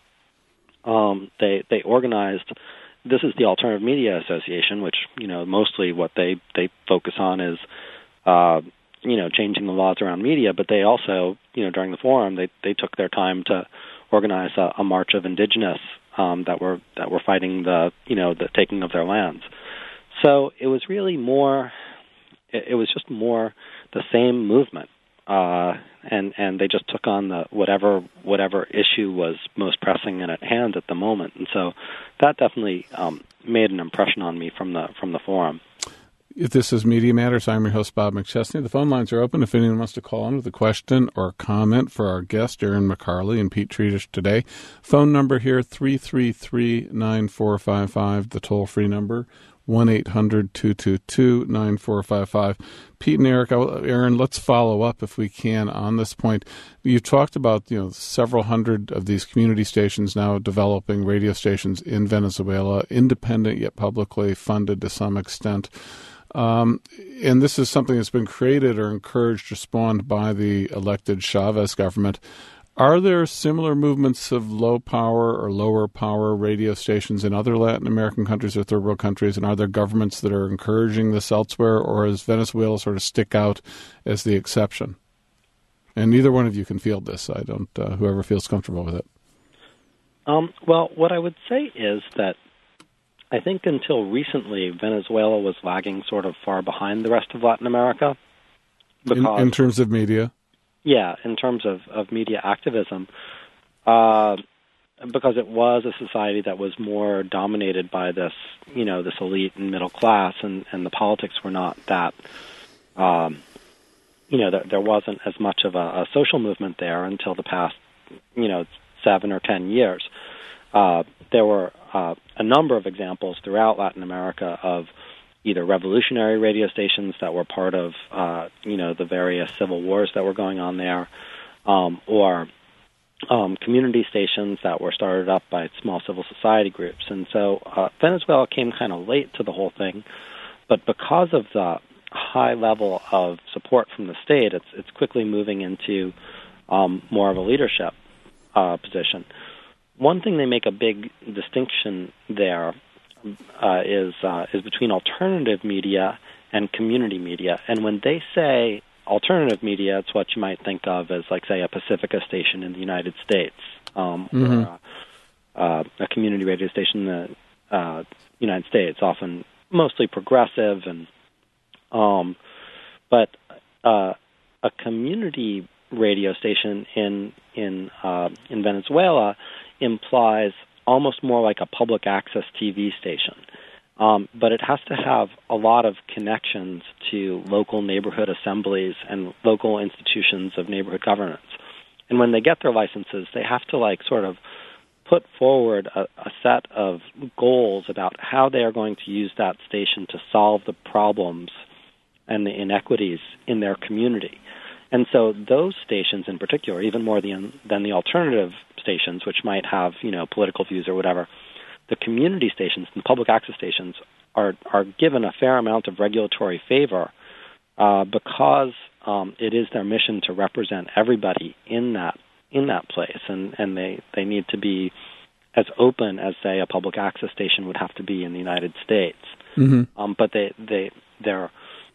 Speaker 8: um, they they organized. This is the Alternative Media Association, which you know mostly what they, they focus on is uh, you know changing the laws around media. But they also you know during the forum they, they took their time to organize a, a march of indigenous um, that were that were fighting the you know the taking of their lands. So it was really more. It, it was just more the same movement. Uh, and, and they just took on the whatever whatever issue was most pressing and at hand at the moment, and so that definitely um, made an impression on me from the from the forum.
Speaker 1: If this is Media Matters, I'm your host, Bob McChesney. The phone lines are open if anyone wants to call in with a question or comment for our guest, Aaron McCarley and Pete Treatish today. Phone number here, three three three, nine four five five, the toll-free number, one eight hundred, two two two, nine four five five. Pete and Eric, Aaron, let's follow up if we can on this point. You talked about, you know, several hundred of these community stations now developing radio stations in Venezuela, independent yet publicly funded to some extent. Um, and this is something that's been created or encouraged or spawned by the elected Chavez government. Are there similar movements of low power or lower power radio stations in other Latin American countries or third world countries? And are there governments that are encouraging this elsewhere, or does Venezuela sort of stick out as the exception? And neither one of you can field this. I don't, uh, whoever feels comfortable with it.
Speaker 8: Um, well, what I would say is that I think until recently, Venezuela was lagging sort of far behind the rest of Latin America.
Speaker 1: Because, in, in terms of media?
Speaker 8: Yeah, in terms of, of media activism, uh, because it was a society that was more dominated by this, you know, this elite and middle class, and, and the politics were not that, um, you know, there, there wasn't as much of a, a social movement there until the past, you know, seven or ten years. Uh, there were uh, a number of examples throughout Latin America of either revolutionary radio stations that were part of, uh, you know, the various civil wars that were going on there, um, or um, community stations that were started up by small civil society groups. And so uh, Venezuela came kind of late to the whole thing, but because of the high level of support from the state, it's it's quickly moving into um, more of a leadership uh, position. One thing they make a big distinction there uh, is uh, is between alternative media and community media. And when they say alternative media, it's what you might think of as, like, say, a Pacifica station in the United States, um, mm-hmm. or a, uh, a community radio station in the uh, United States, often mostly progressive, and um, but uh, a community radio station in in uh, in Venezuela implies almost more like a public access T V station. Um, but it has to have a lot of connections to local neighborhood assemblies and local institutions of neighborhood governance. And when they get their licenses, they have to, like, sort of put forward a, a set of goals about how they are going to use that station to solve the problems and the inequities in their community. And so those stations in particular, even more than, than the alternative stations, which might have, you know, political views or whatever, the community stations, the public access stations, are are given a fair amount of regulatory favor uh, because um, it is their mission to represent everybody in that in that place, and, and they, they need to be as open as, say, a public access station would have to be in the United States. Mm-hmm. Um, but they they their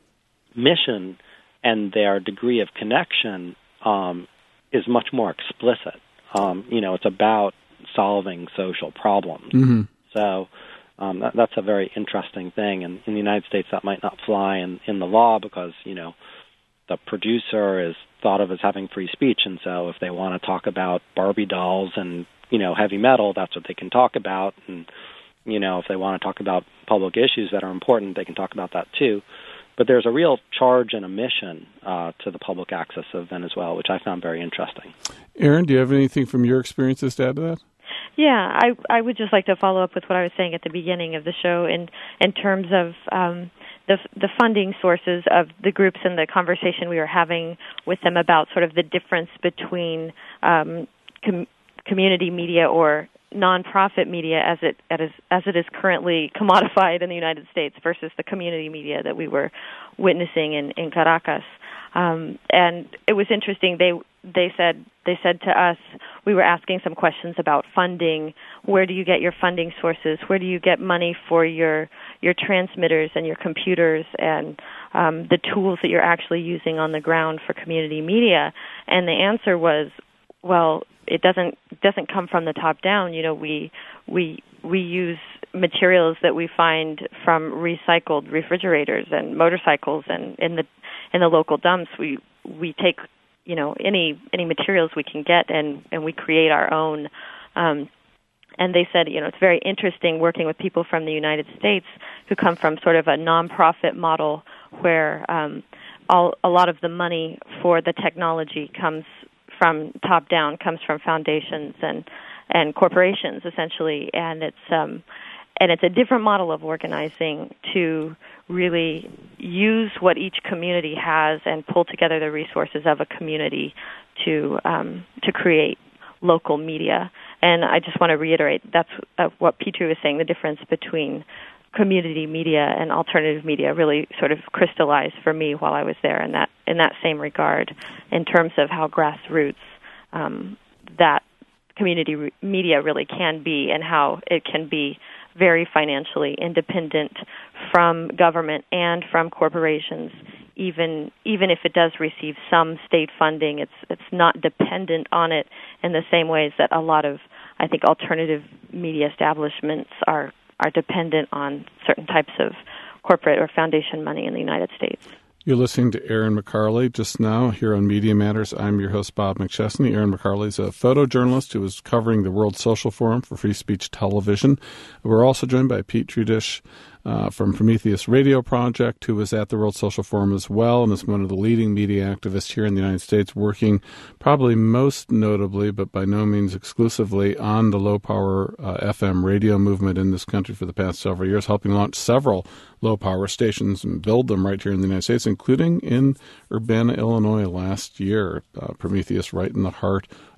Speaker 8: mission and their degree of connection um, is much more explicit. Um, you know, it's about solving social problems. Mm-hmm. So um, that, that's a very interesting thing. And in the United States, that might not fly in, in the law because, you know, the producer is thought of as having free speech. And so if they want to talk about Barbie dolls and, you know, heavy metal, that's what they can talk about. And, you know, if they want to talk about public issues that are important, they can talk about that too. But there's a real charge and a mission uh, to the public access of Venezuela, which I found very interesting.
Speaker 1: Erin, do you have anything from your experiences to add to that?
Speaker 9: Yeah, I I would just like to follow up with what I was saying at the beginning of the show in in terms of um, the the funding sources of the groups and the conversation we were having with them about sort of the difference between um, com- community media or nonprofit media as it as, as it is currently commodified in the United States versus the community media that we were witnessing in, in Caracas. Um, and it was interesting. They they said they said to us, we were asking some questions about funding. Where do you get your funding sources? Where do you get money for your your transmitters and your computers and um, the tools that you're actually using on the ground for community media? And the answer was, well, it doesn't doesn't come from the top down. You know, we we we use materials that we find from recycled refrigerators and motorcycles, and in the in the local dumps, we we take, you know, any any materials we can get, and, and we create our own. Um, and they said, you know, it's very interesting working with people from the United States who come from sort of a nonprofit model where um, all a lot of the money for the technology comes from top down, comes from foundations and and corporations essentially, and it's um, and it's a different model of organizing to really use what each community has and pull together the resources of a community to um, to create local media. And I just want to reiterate that's uh, what Petru was saying. The difference between community media and alternative media really sort of crystallized for me while I was there in that in that same regard, in terms of how grassroots um, that community re- media really can be, and how it can be very financially independent from government and from corporations. Even even if it does receive some state funding, it's it's not dependent on it in the same ways that a lot of, I think, alternative media establishments are are dependent on certain types of corporate or foundation money in the United States.
Speaker 1: You're listening to Erin McCarley just now here on Media Matters. I'm your host, Bob McChesney. Erin McCarley is a photojournalist who is covering the World Social Forum for Free Speech Television. We're also joined by Pete Trudish uh, from Prometheus Radio Project, who was at the World Social Forum as well and is one of the leading media activists here in the United States, working probably most notably, but by no means exclusively, on the low-power uh, F M radio movement in this country for the past several years, helping launch several low-power stations and build them right here in the United States, including in Urbana, Illinois last year. Uh, Prometheus right in the heart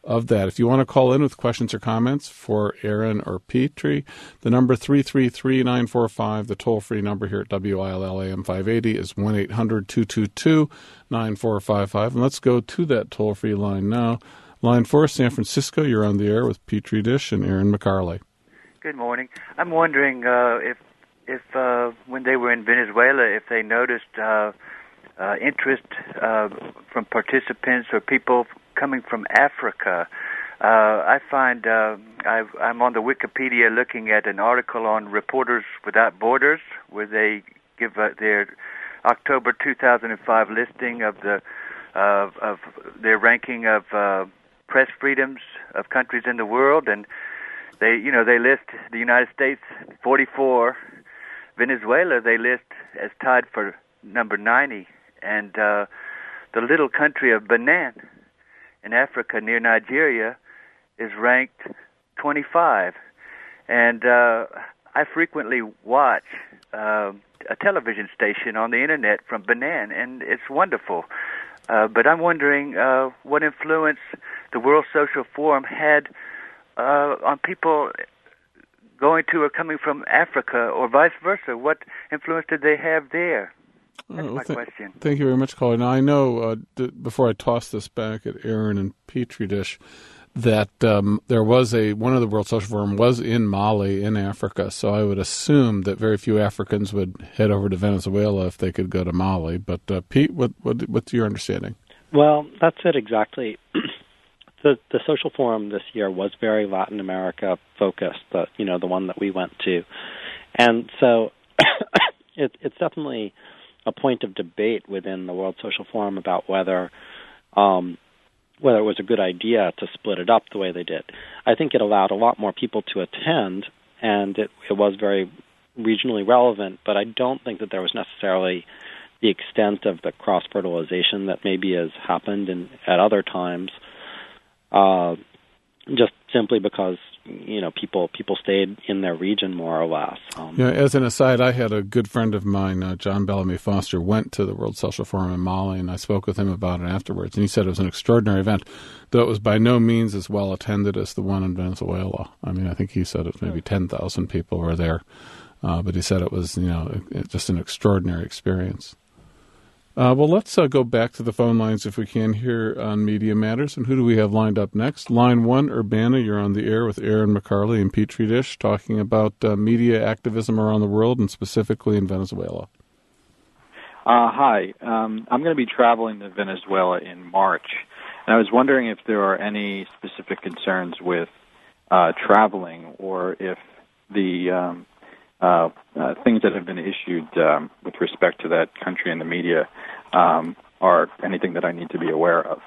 Speaker 1: of that. If you want to call in with questions or comments for Aaron or Petrie, the number three three three, nine four five, the toll-free number here at W I L L A M five eighty is one eight hundred, two two two, nine four five five. And let's go to that toll-free line now. Line four, San Francisco, you're on the air with Petrie Dish and Aaron McCarley.
Speaker 11: Good morning. I'm wondering uh, if, if uh, when they were in Venezuela, if they noticed uh, uh, interest uh, from participants or people coming from Africa. Uh, I find uh, I've, I'm on the Wikipedia looking at an article on Reporters Without Borders, where they give uh, their October two thousand five listing of the uh, of their ranking of uh, press freedoms of countries in the world, and they, you know, they list the United States forty-four, Venezuela they list as tied for number ninety, and uh, the little country of Benin in Africa near Nigeria is ranked twenty-five. And uh, I frequently watch uh, a television station on the internet from Benin, and it's wonderful. Uh, but I'm wondering uh, what influence the World Social Forum had uh, on people going to or coming from Africa, or vice versa. What influence did they have there? That's
Speaker 1: oh,
Speaker 11: my
Speaker 1: th-
Speaker 11: question.
Speaker 1: Thank you very much, caller. Now, I know, uh, th- before I toss this back at Aaron and Petrie Dish, that um, there was a, one of the World Social Forum was in Mali, in Africa, so I would assume that very few Africans would head over to Venezuela if they could go to Mali. But, uh, Pete, what, what, what's your understanding?
Speaker 8: Well, that's it exactly. the the Social Forum this year was very Latin America focused, the, you know, the one that we went to. And so it, it's definitely a point of debate within the World Social Forum about whether um, whether it was a good idea to split it up the way they did. I think it allowed a lot more people to attend, and it, it was very regionally relevant, but I don't think that there was necessarily the extent of the cross-fertilization that maybe has happened in, at other times, uh, just simply because, you know, people people stayed in their region more or less. Um,
Speaker 1: yeah, as an aside, I had a good friend of mine, uh, John Bellamy Foster, went to the World Social Forum in Mali, and I spoke with him about it afterwards, and he said it was an extraordinary event, though it was by no means as well attended as the one in Venezuela. I mean, I think he said it was maybe ten thousand people were there, uh, but he said it was, you know, it, it, just an extraordinary experience. Uh, well, let's uh, go back to the phone lines if we can here on Media Matters. And who do we have lined up next? Line one, Urbana, you're on the air with Aaron McCarley and Petrie Dish, talking about uh, media activism around the world and specifically in Venezuela.
Speaker 12: Uh, hi. Um, I'm going to be traveling to Venezuela in March, and I was wondering if there are any specific concerns with uh, traveling, or if the um, Uh, uh, things that have been issued um, with respect to that country and the media um, are anything that I need to be aware of.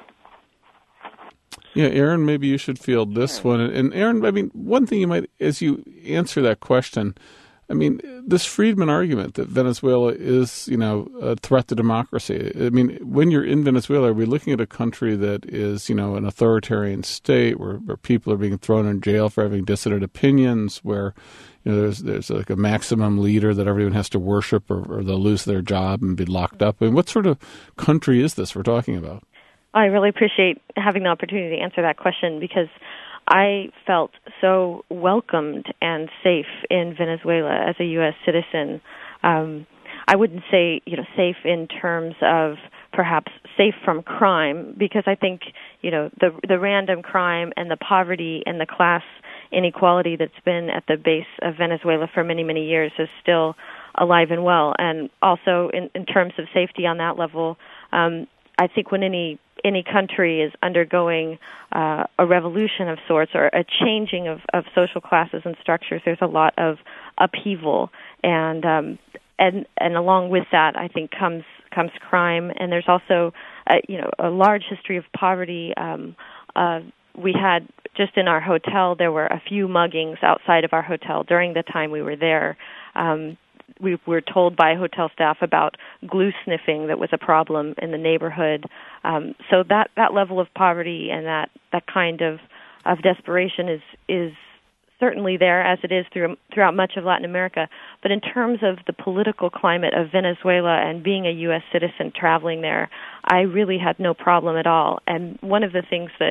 Speaker 1: Yeah, Aaron, maybe you should field this one. And Aaron, I mean, one thing you might, as you answer that question, I mean, this Friedman argument that Venezuela is, you know, a threat to democracy. I mean, when you're in Venezuela, are we looking at a country that is, you know, an authoritarian state where, where people are being thrown in jail for having dissident opinions, where, you know, there's there's like a maximum leader that everyone has to worship, or, or they'll lose their job and be locked up? I mean, what sort of country is this we're talking about?
Speaker 9: I really appreciate having the opportunity to answer that question, because I felt so welcomed and safe in Venezuela as a U S citizen. Um, I wouldn't say, you know, safe in terms of perhaps safe from crime, because I think, you know, the the random crime and the poverty and the class inequality that's been at the base of Venezuela for many, many years is still alive and well. And also in, in terms of safety on that level, um, I think when any any country is undergoing uh, a revolution of sorts, or a changing of, of social classes and structures, there's a lot of upheaval, and um, and and along with that, I think comes comes crime, and there's also a, you know a large history of poverty. Um, uh, we had just in our hotel, there were a few muggings outside of our hotel during the time we were there. Um, we were told by hotel staff about glue sniffing that was a problem in the neighborhood. Um, so that, that level of poverty and that, that kind of, of desperation is is certainly there, as it is through, throughout much of Latin America. But in terms of the political climate of Venezuela and being a U S citizen traveling there, I really had no problem at all. And one of the things that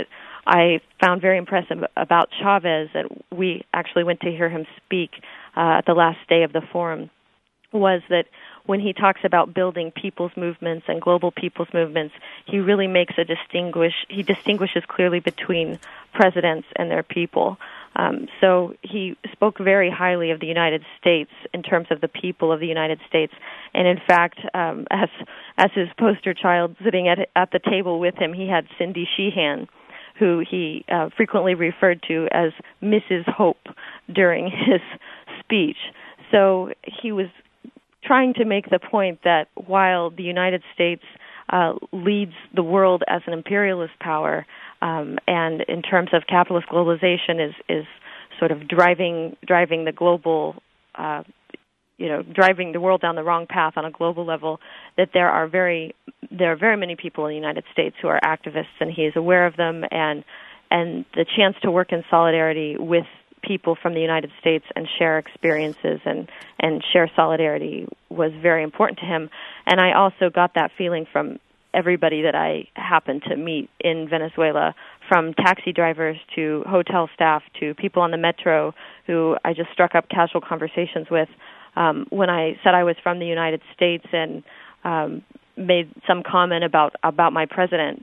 Speaker 9: I found very impressive about Chavez, that we actually went to hear him speak uh, at the last day of the forum, was that when he talks about building people's movements and global people's movements, he really makes a distinguish. He distinguishes clearly between presidents and their people. Um, so he spoke very highly of the United States in terms of the people of the United States, and in fact, um, as as his poster child sitting at at the table with him, he had Cindy Sheehan, who he uh, frequently referred to as Missus Hope during his speech. So he was trying to make the point that while the United States uh, leads the world as an imperialist power, um, and in terms of capitalist globalization is is sort of driving driving the global, uh, you know, driving the world down the wrong path on a global level, that there are very there are very many people in the United States who are activists, and he is aware of them, and and the chance to work in solidarity with people from the United States and share experiences and, and share solidarity was very important to him. And I also got that feeling from everybody that I happened to meet in Venezuela, from taxi drivers to hotel staff to people on the metro who I just struck up casual conversations with. Um, when I said I was from the United States and um, made some comment about, about my president,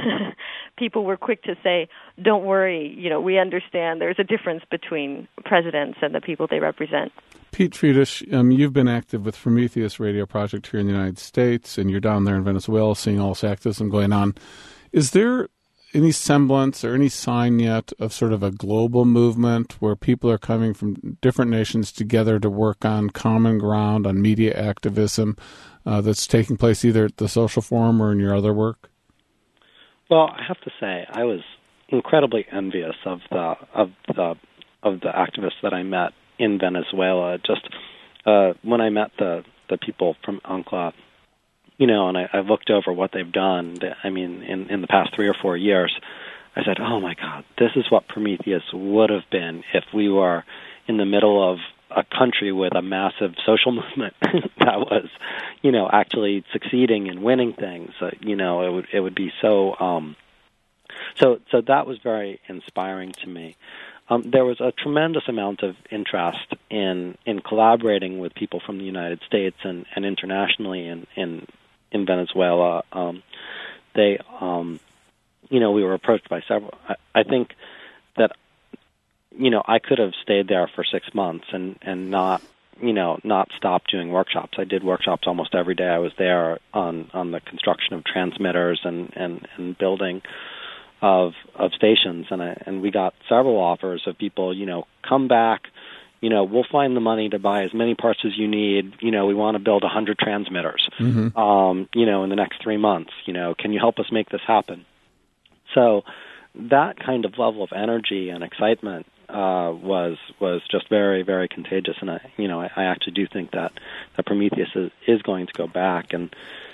Speaker 9: people were quick to say, don't worry, you know, we understand there's a difference between presidents and the people they represent.
Speaker 1: Pete Tredish, um, you've been active with Prometheus Radio Project here in the United States, and you're down there in Venezuela seeing all this activism going on. Is there any semblance or any sign yet of sort of a global movement where people are coming from different nations together to work on common ground on media activism uh, that's taking place either at the Social Forum or in your other work?
Speaker 8: Well, I have to say, I was incredibly envious of the of the of the activists that I met in Venezuela. Just uh, when I met the, the people from UNCLA, you know, and I, I looked over what they've done. I mean, in, in the past three or four years, I said, "Oh my God, this is what Prometheus would have been if we were in the middle of a country with a massive social movement that was, you know, actually succeeding and winning things. Uh, you know, it would it would be so. Um, so so that was very inspiring to me. Um, there was a tremendous amount of interest in in collaborating with people from the United States and, and internationally in in, in Venezuela. Um, they, um, you know, we were approached by several. I, I think that. You know, I could have stayed there for six months and, and not, you know, not stop doing workshops. I did workshops almost every day. I was there on, on the construction of transmitters and, and, and building of of stations, and I, and we got several offers of people, you know, come back, you know, we'll find the money to buy as many parts as you need. You know, we want to build a hundred transmitters, mm-hmm. um, you know, in the next three months. You know, can you help us make this happen? So that kind of level of energy and excitement Uh, was was just very, very contagious, and I, you know, I, I actually do think that, that Prometheus is, is going to go back and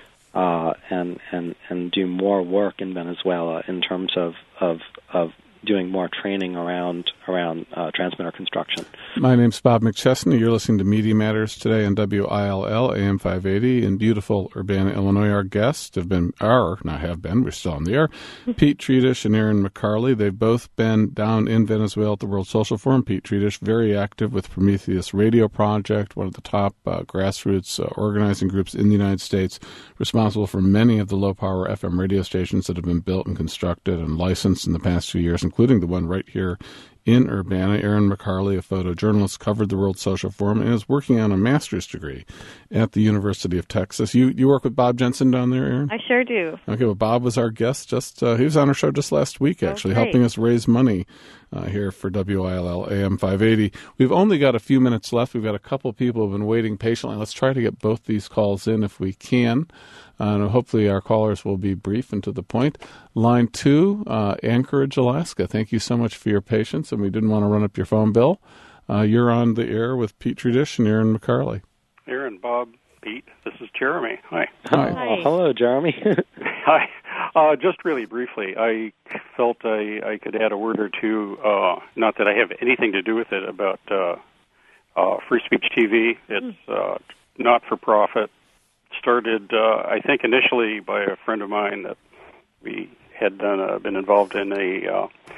Speaker 8: uh, and and and do more work in Venezuela in terms of of, of doing more training around around uh, transmitter construction.
Speaker 1: My name's Bob McChesney. You're listening to Media Matters today on W I L L A M five eighty in beautiful Urbana, Illinois. Our guests have been, are, not have been, we're still on the air, Pete Tredish and Aaron McCarley. They've both been down in Venezuela at the World Social Forum. Pete Tredish, very active with Prometheus Radio Project, one of the top uh, grassroots uh, organizing groups in the United States, responsible for many of the low-power F M radio stations that have been built and constructed and licensed in the past few years, including the one right here in Urbana. Aaron McCarley, a photojournalist, covered the World Social Forum and is working on a master's degree at the University of Texas. You you work with Bob Jensen down there, Aaron?
Speaker 9: I sure do.
Speaker 1: Okay, well, Bob was our guest. Just uh, he was on our show just last week, actually,
Speaker 9: oh,
Speaker 1: helping us raise money uh, here for W I L L A M five eighty. We've only got a few minutes left. We've got a couple people who have been waiting patiently. Let's try to get both these calls in if we can. Uh, and hopefully our callers will be brief and to the point. Line two, uh, Anchorage, Alaska. Thank you so much for your patience, and we didn't want to run up your phone bill. Uh, you're on the air with Pete Tredish and Aaron McCarley.
Speaker 13: Aaron, Bob, Pete, this is Jeremy. Hi.
Speaker 1: Hi.
Speaker 8: Oh, hello, Jeremy.
Speaker 13: Hi. Uh, just really briefly, I felt I, I could add a word or two, uh, not that I have anything to do with it, about uh, uh, Free Speech T V. It's uh, not-for-profit. Started, uh, I think, initially by a friend of mine that we had done, uh, been involved in a uh,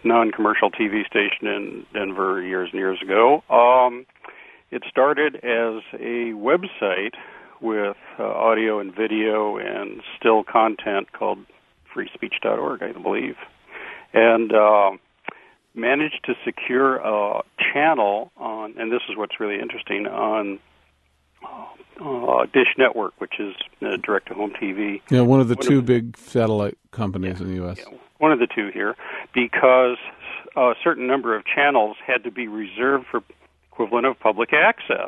Speaker 13: non-commercial T V station in Denver years and years ago. Um, it started as a website with uh, audio and video and still content called free speech dot org, I believe, and uh, managed to secure a channel on, and this is what's really interesting, on uh, Dish Network, which is uh, direct-to-home T V.
Speaker 1: Yeah, one of the
Speaker 13: one
Speaker 1: two
Speaker 13: of,
Speaker 1: big satellite companies
Speaker 13: yeah,
Speaker 1: in the U S.
Speaker 13: Yeah, one of the two here, because a certain number of channels had to be reserved for equivalent of public access.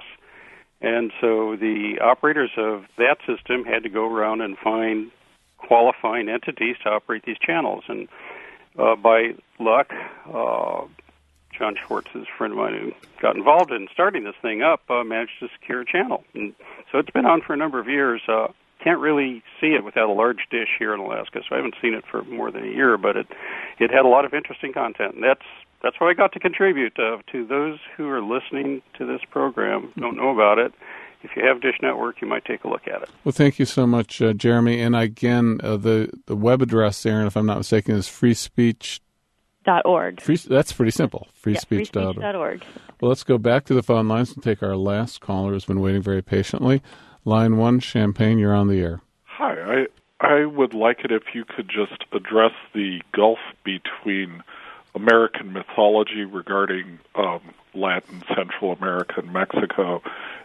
Speaker 13: And so the operators of that system had to go around and find qualifying entities to operate these channels. And uh, by luck, uh, John Schwartz, a friend of mine who got involved in starting this thing up, uh, managed to secure a channel. And so it's been on for a number of years. Uh, can't really see it without a large dish here in Alaska, so I haven't seen it for more than a year, but it it had a lot of interesting content. And that's that's what I got to contribute uh, to those who are listening to this program, don't know about it. If you have Dish Network, you might take a look at it.
Speaker 1: Well, thank you so much, uh, Jeremy. And again, uh, the, the web address, Aaron, if I'm not mistaken, is free speech
Speaker 9: dot org.
Speaker 1: Free, that's pretty simple, free speech dot org.
Speaker 9: Yeah, free speech dot org.
Speaker 1: Well, let's go back to the phone lines and take our last caller who's been waiting very patiently. Line one, Champaign, you're on the air.
Speaker 14: Hi, I, I would like it if you could just address the gulf between American mythology regarding um, Latin, Central America, and Mexico,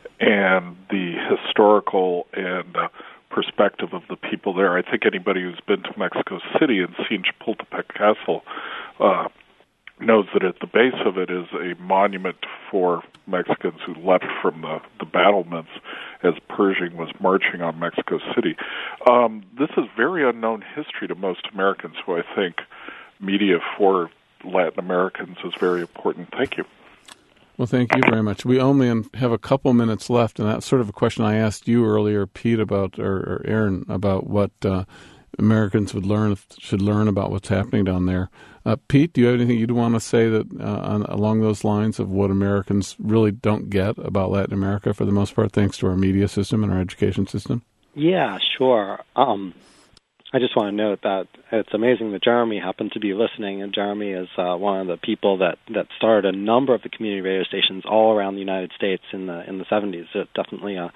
Speaker 14: and the historical and uh, perspective of the people there. I think anybody who's been to Mexico City and seen Chapultepec Castle uh, knows that at the base of it is a monument for Mexicans who leapt from the, the battlements as Pershing was marching on Mexico City. Um, this is very unknown history to most Americans, who I think media for Latin Americans is very important. Thank you.
Speaker 1: Well, thank you very much. We only have a couple minutes left, and that's sort of a question I asked you earlier, Pete, about, or, or Aaron, about what uh, Americans would learn should learn about what's happening down there. Uh, Pete, do you have anything you'd want to say that uh, on, along those lines of what Americans really don't get about Latin America for the most part, thanks to our media system and our education system?
Speaker 8: Yeah, sure. Um, I just want to note that it's amazing that Jeremy happened to be listening, and Jeremy is uh, one of the people that, that started a number of the community radio stations all around the United States in the in the seventies. It's definitely a,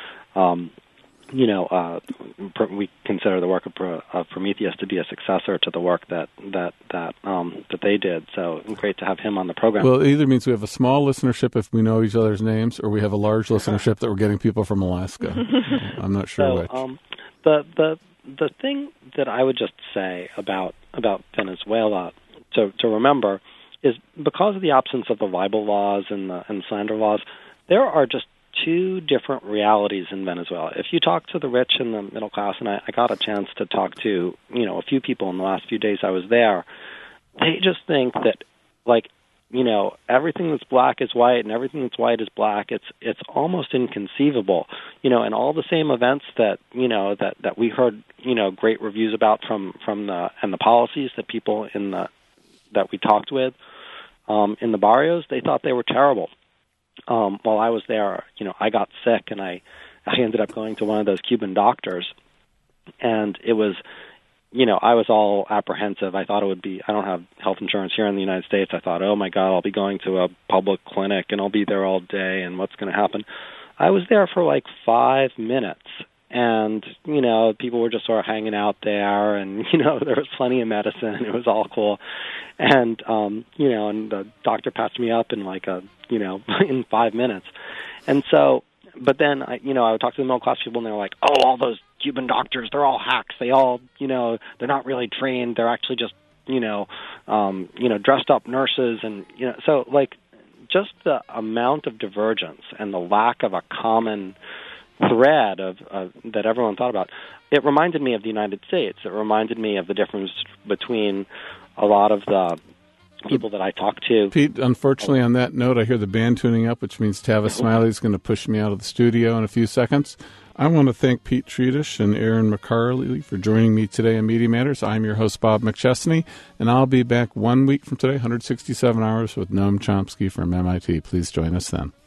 Speaker 8: um, you know, uh, we consider the work of, Pro, of Prometheus to be a successor to the work that that that um, that they did. So great to have him on the program.
Speaker 1: Well, it either means we have a small listenership if we know each other's names, or we have a large listenership that we're getting people from Alaska. I'm not sure
Speaker 8: so,
Speaker 1: which.
Speaker 8: Um, the the The thing that I would just say about about Venezuela to to remember is, because of the absence of the libel laws and the and slander laws, there are just two different realities in Venezuela. If you talk to the rich and the middle class, and I, I got a chance to talk to you know a few people in the last few days I was there, they just think that, like, you know, everything that's black is white and everything that's white is black. It's it's almost inconceivable, you know, and all the same events that, you know, that, that we heard, you know, great reviews about from, from the, and the policies that people in the, that we talked with um, in the barrios, they thought they were terrible. Um, while I was there, you know, I got sick and I, I ended up going to one of those Cuban doctors, and it was, you know, I was all apprehensive. I thought it would be, I don't have health insurance here in the United States. I thought, oh my God, I'll be going to a public clinic and I'll be there all day and what's going to happen? I was there for like five minutes and, you know, people were just sort of hanging out there and, you know, there was plenty of medicine. It was all cool. And, um, you know, and the doctor patched me up in like a, you know, in five minutes. And so, but then, I, you know, I would talk to the middle-class people, and they're like, oh, all those Cuban doctors, they're all hacks. They all, you know, they're not really trained. They're actually just, you know, um, you know, dressed-up nurses. And, you know, so, like, just the amount of divergence and the lack of a common thread of uh, that everyone thought about, it reminded me of the United States. It reminded me of the difference between a lot of the people that I talk to.
Speaker 1: Pete, unfortunately, on that note, I hear the band tuning up, which means Tavis Smiley is going to push me out of the studio in a few seconds. I want to thank Pete Treatish and Aaron McCarley for joining me today on Media Matters. I'm your host, Bob McChesney, and I'll be back one week from today, one hundred sixty-seven hours, with Noam Chomsky from M I T. Please join us then.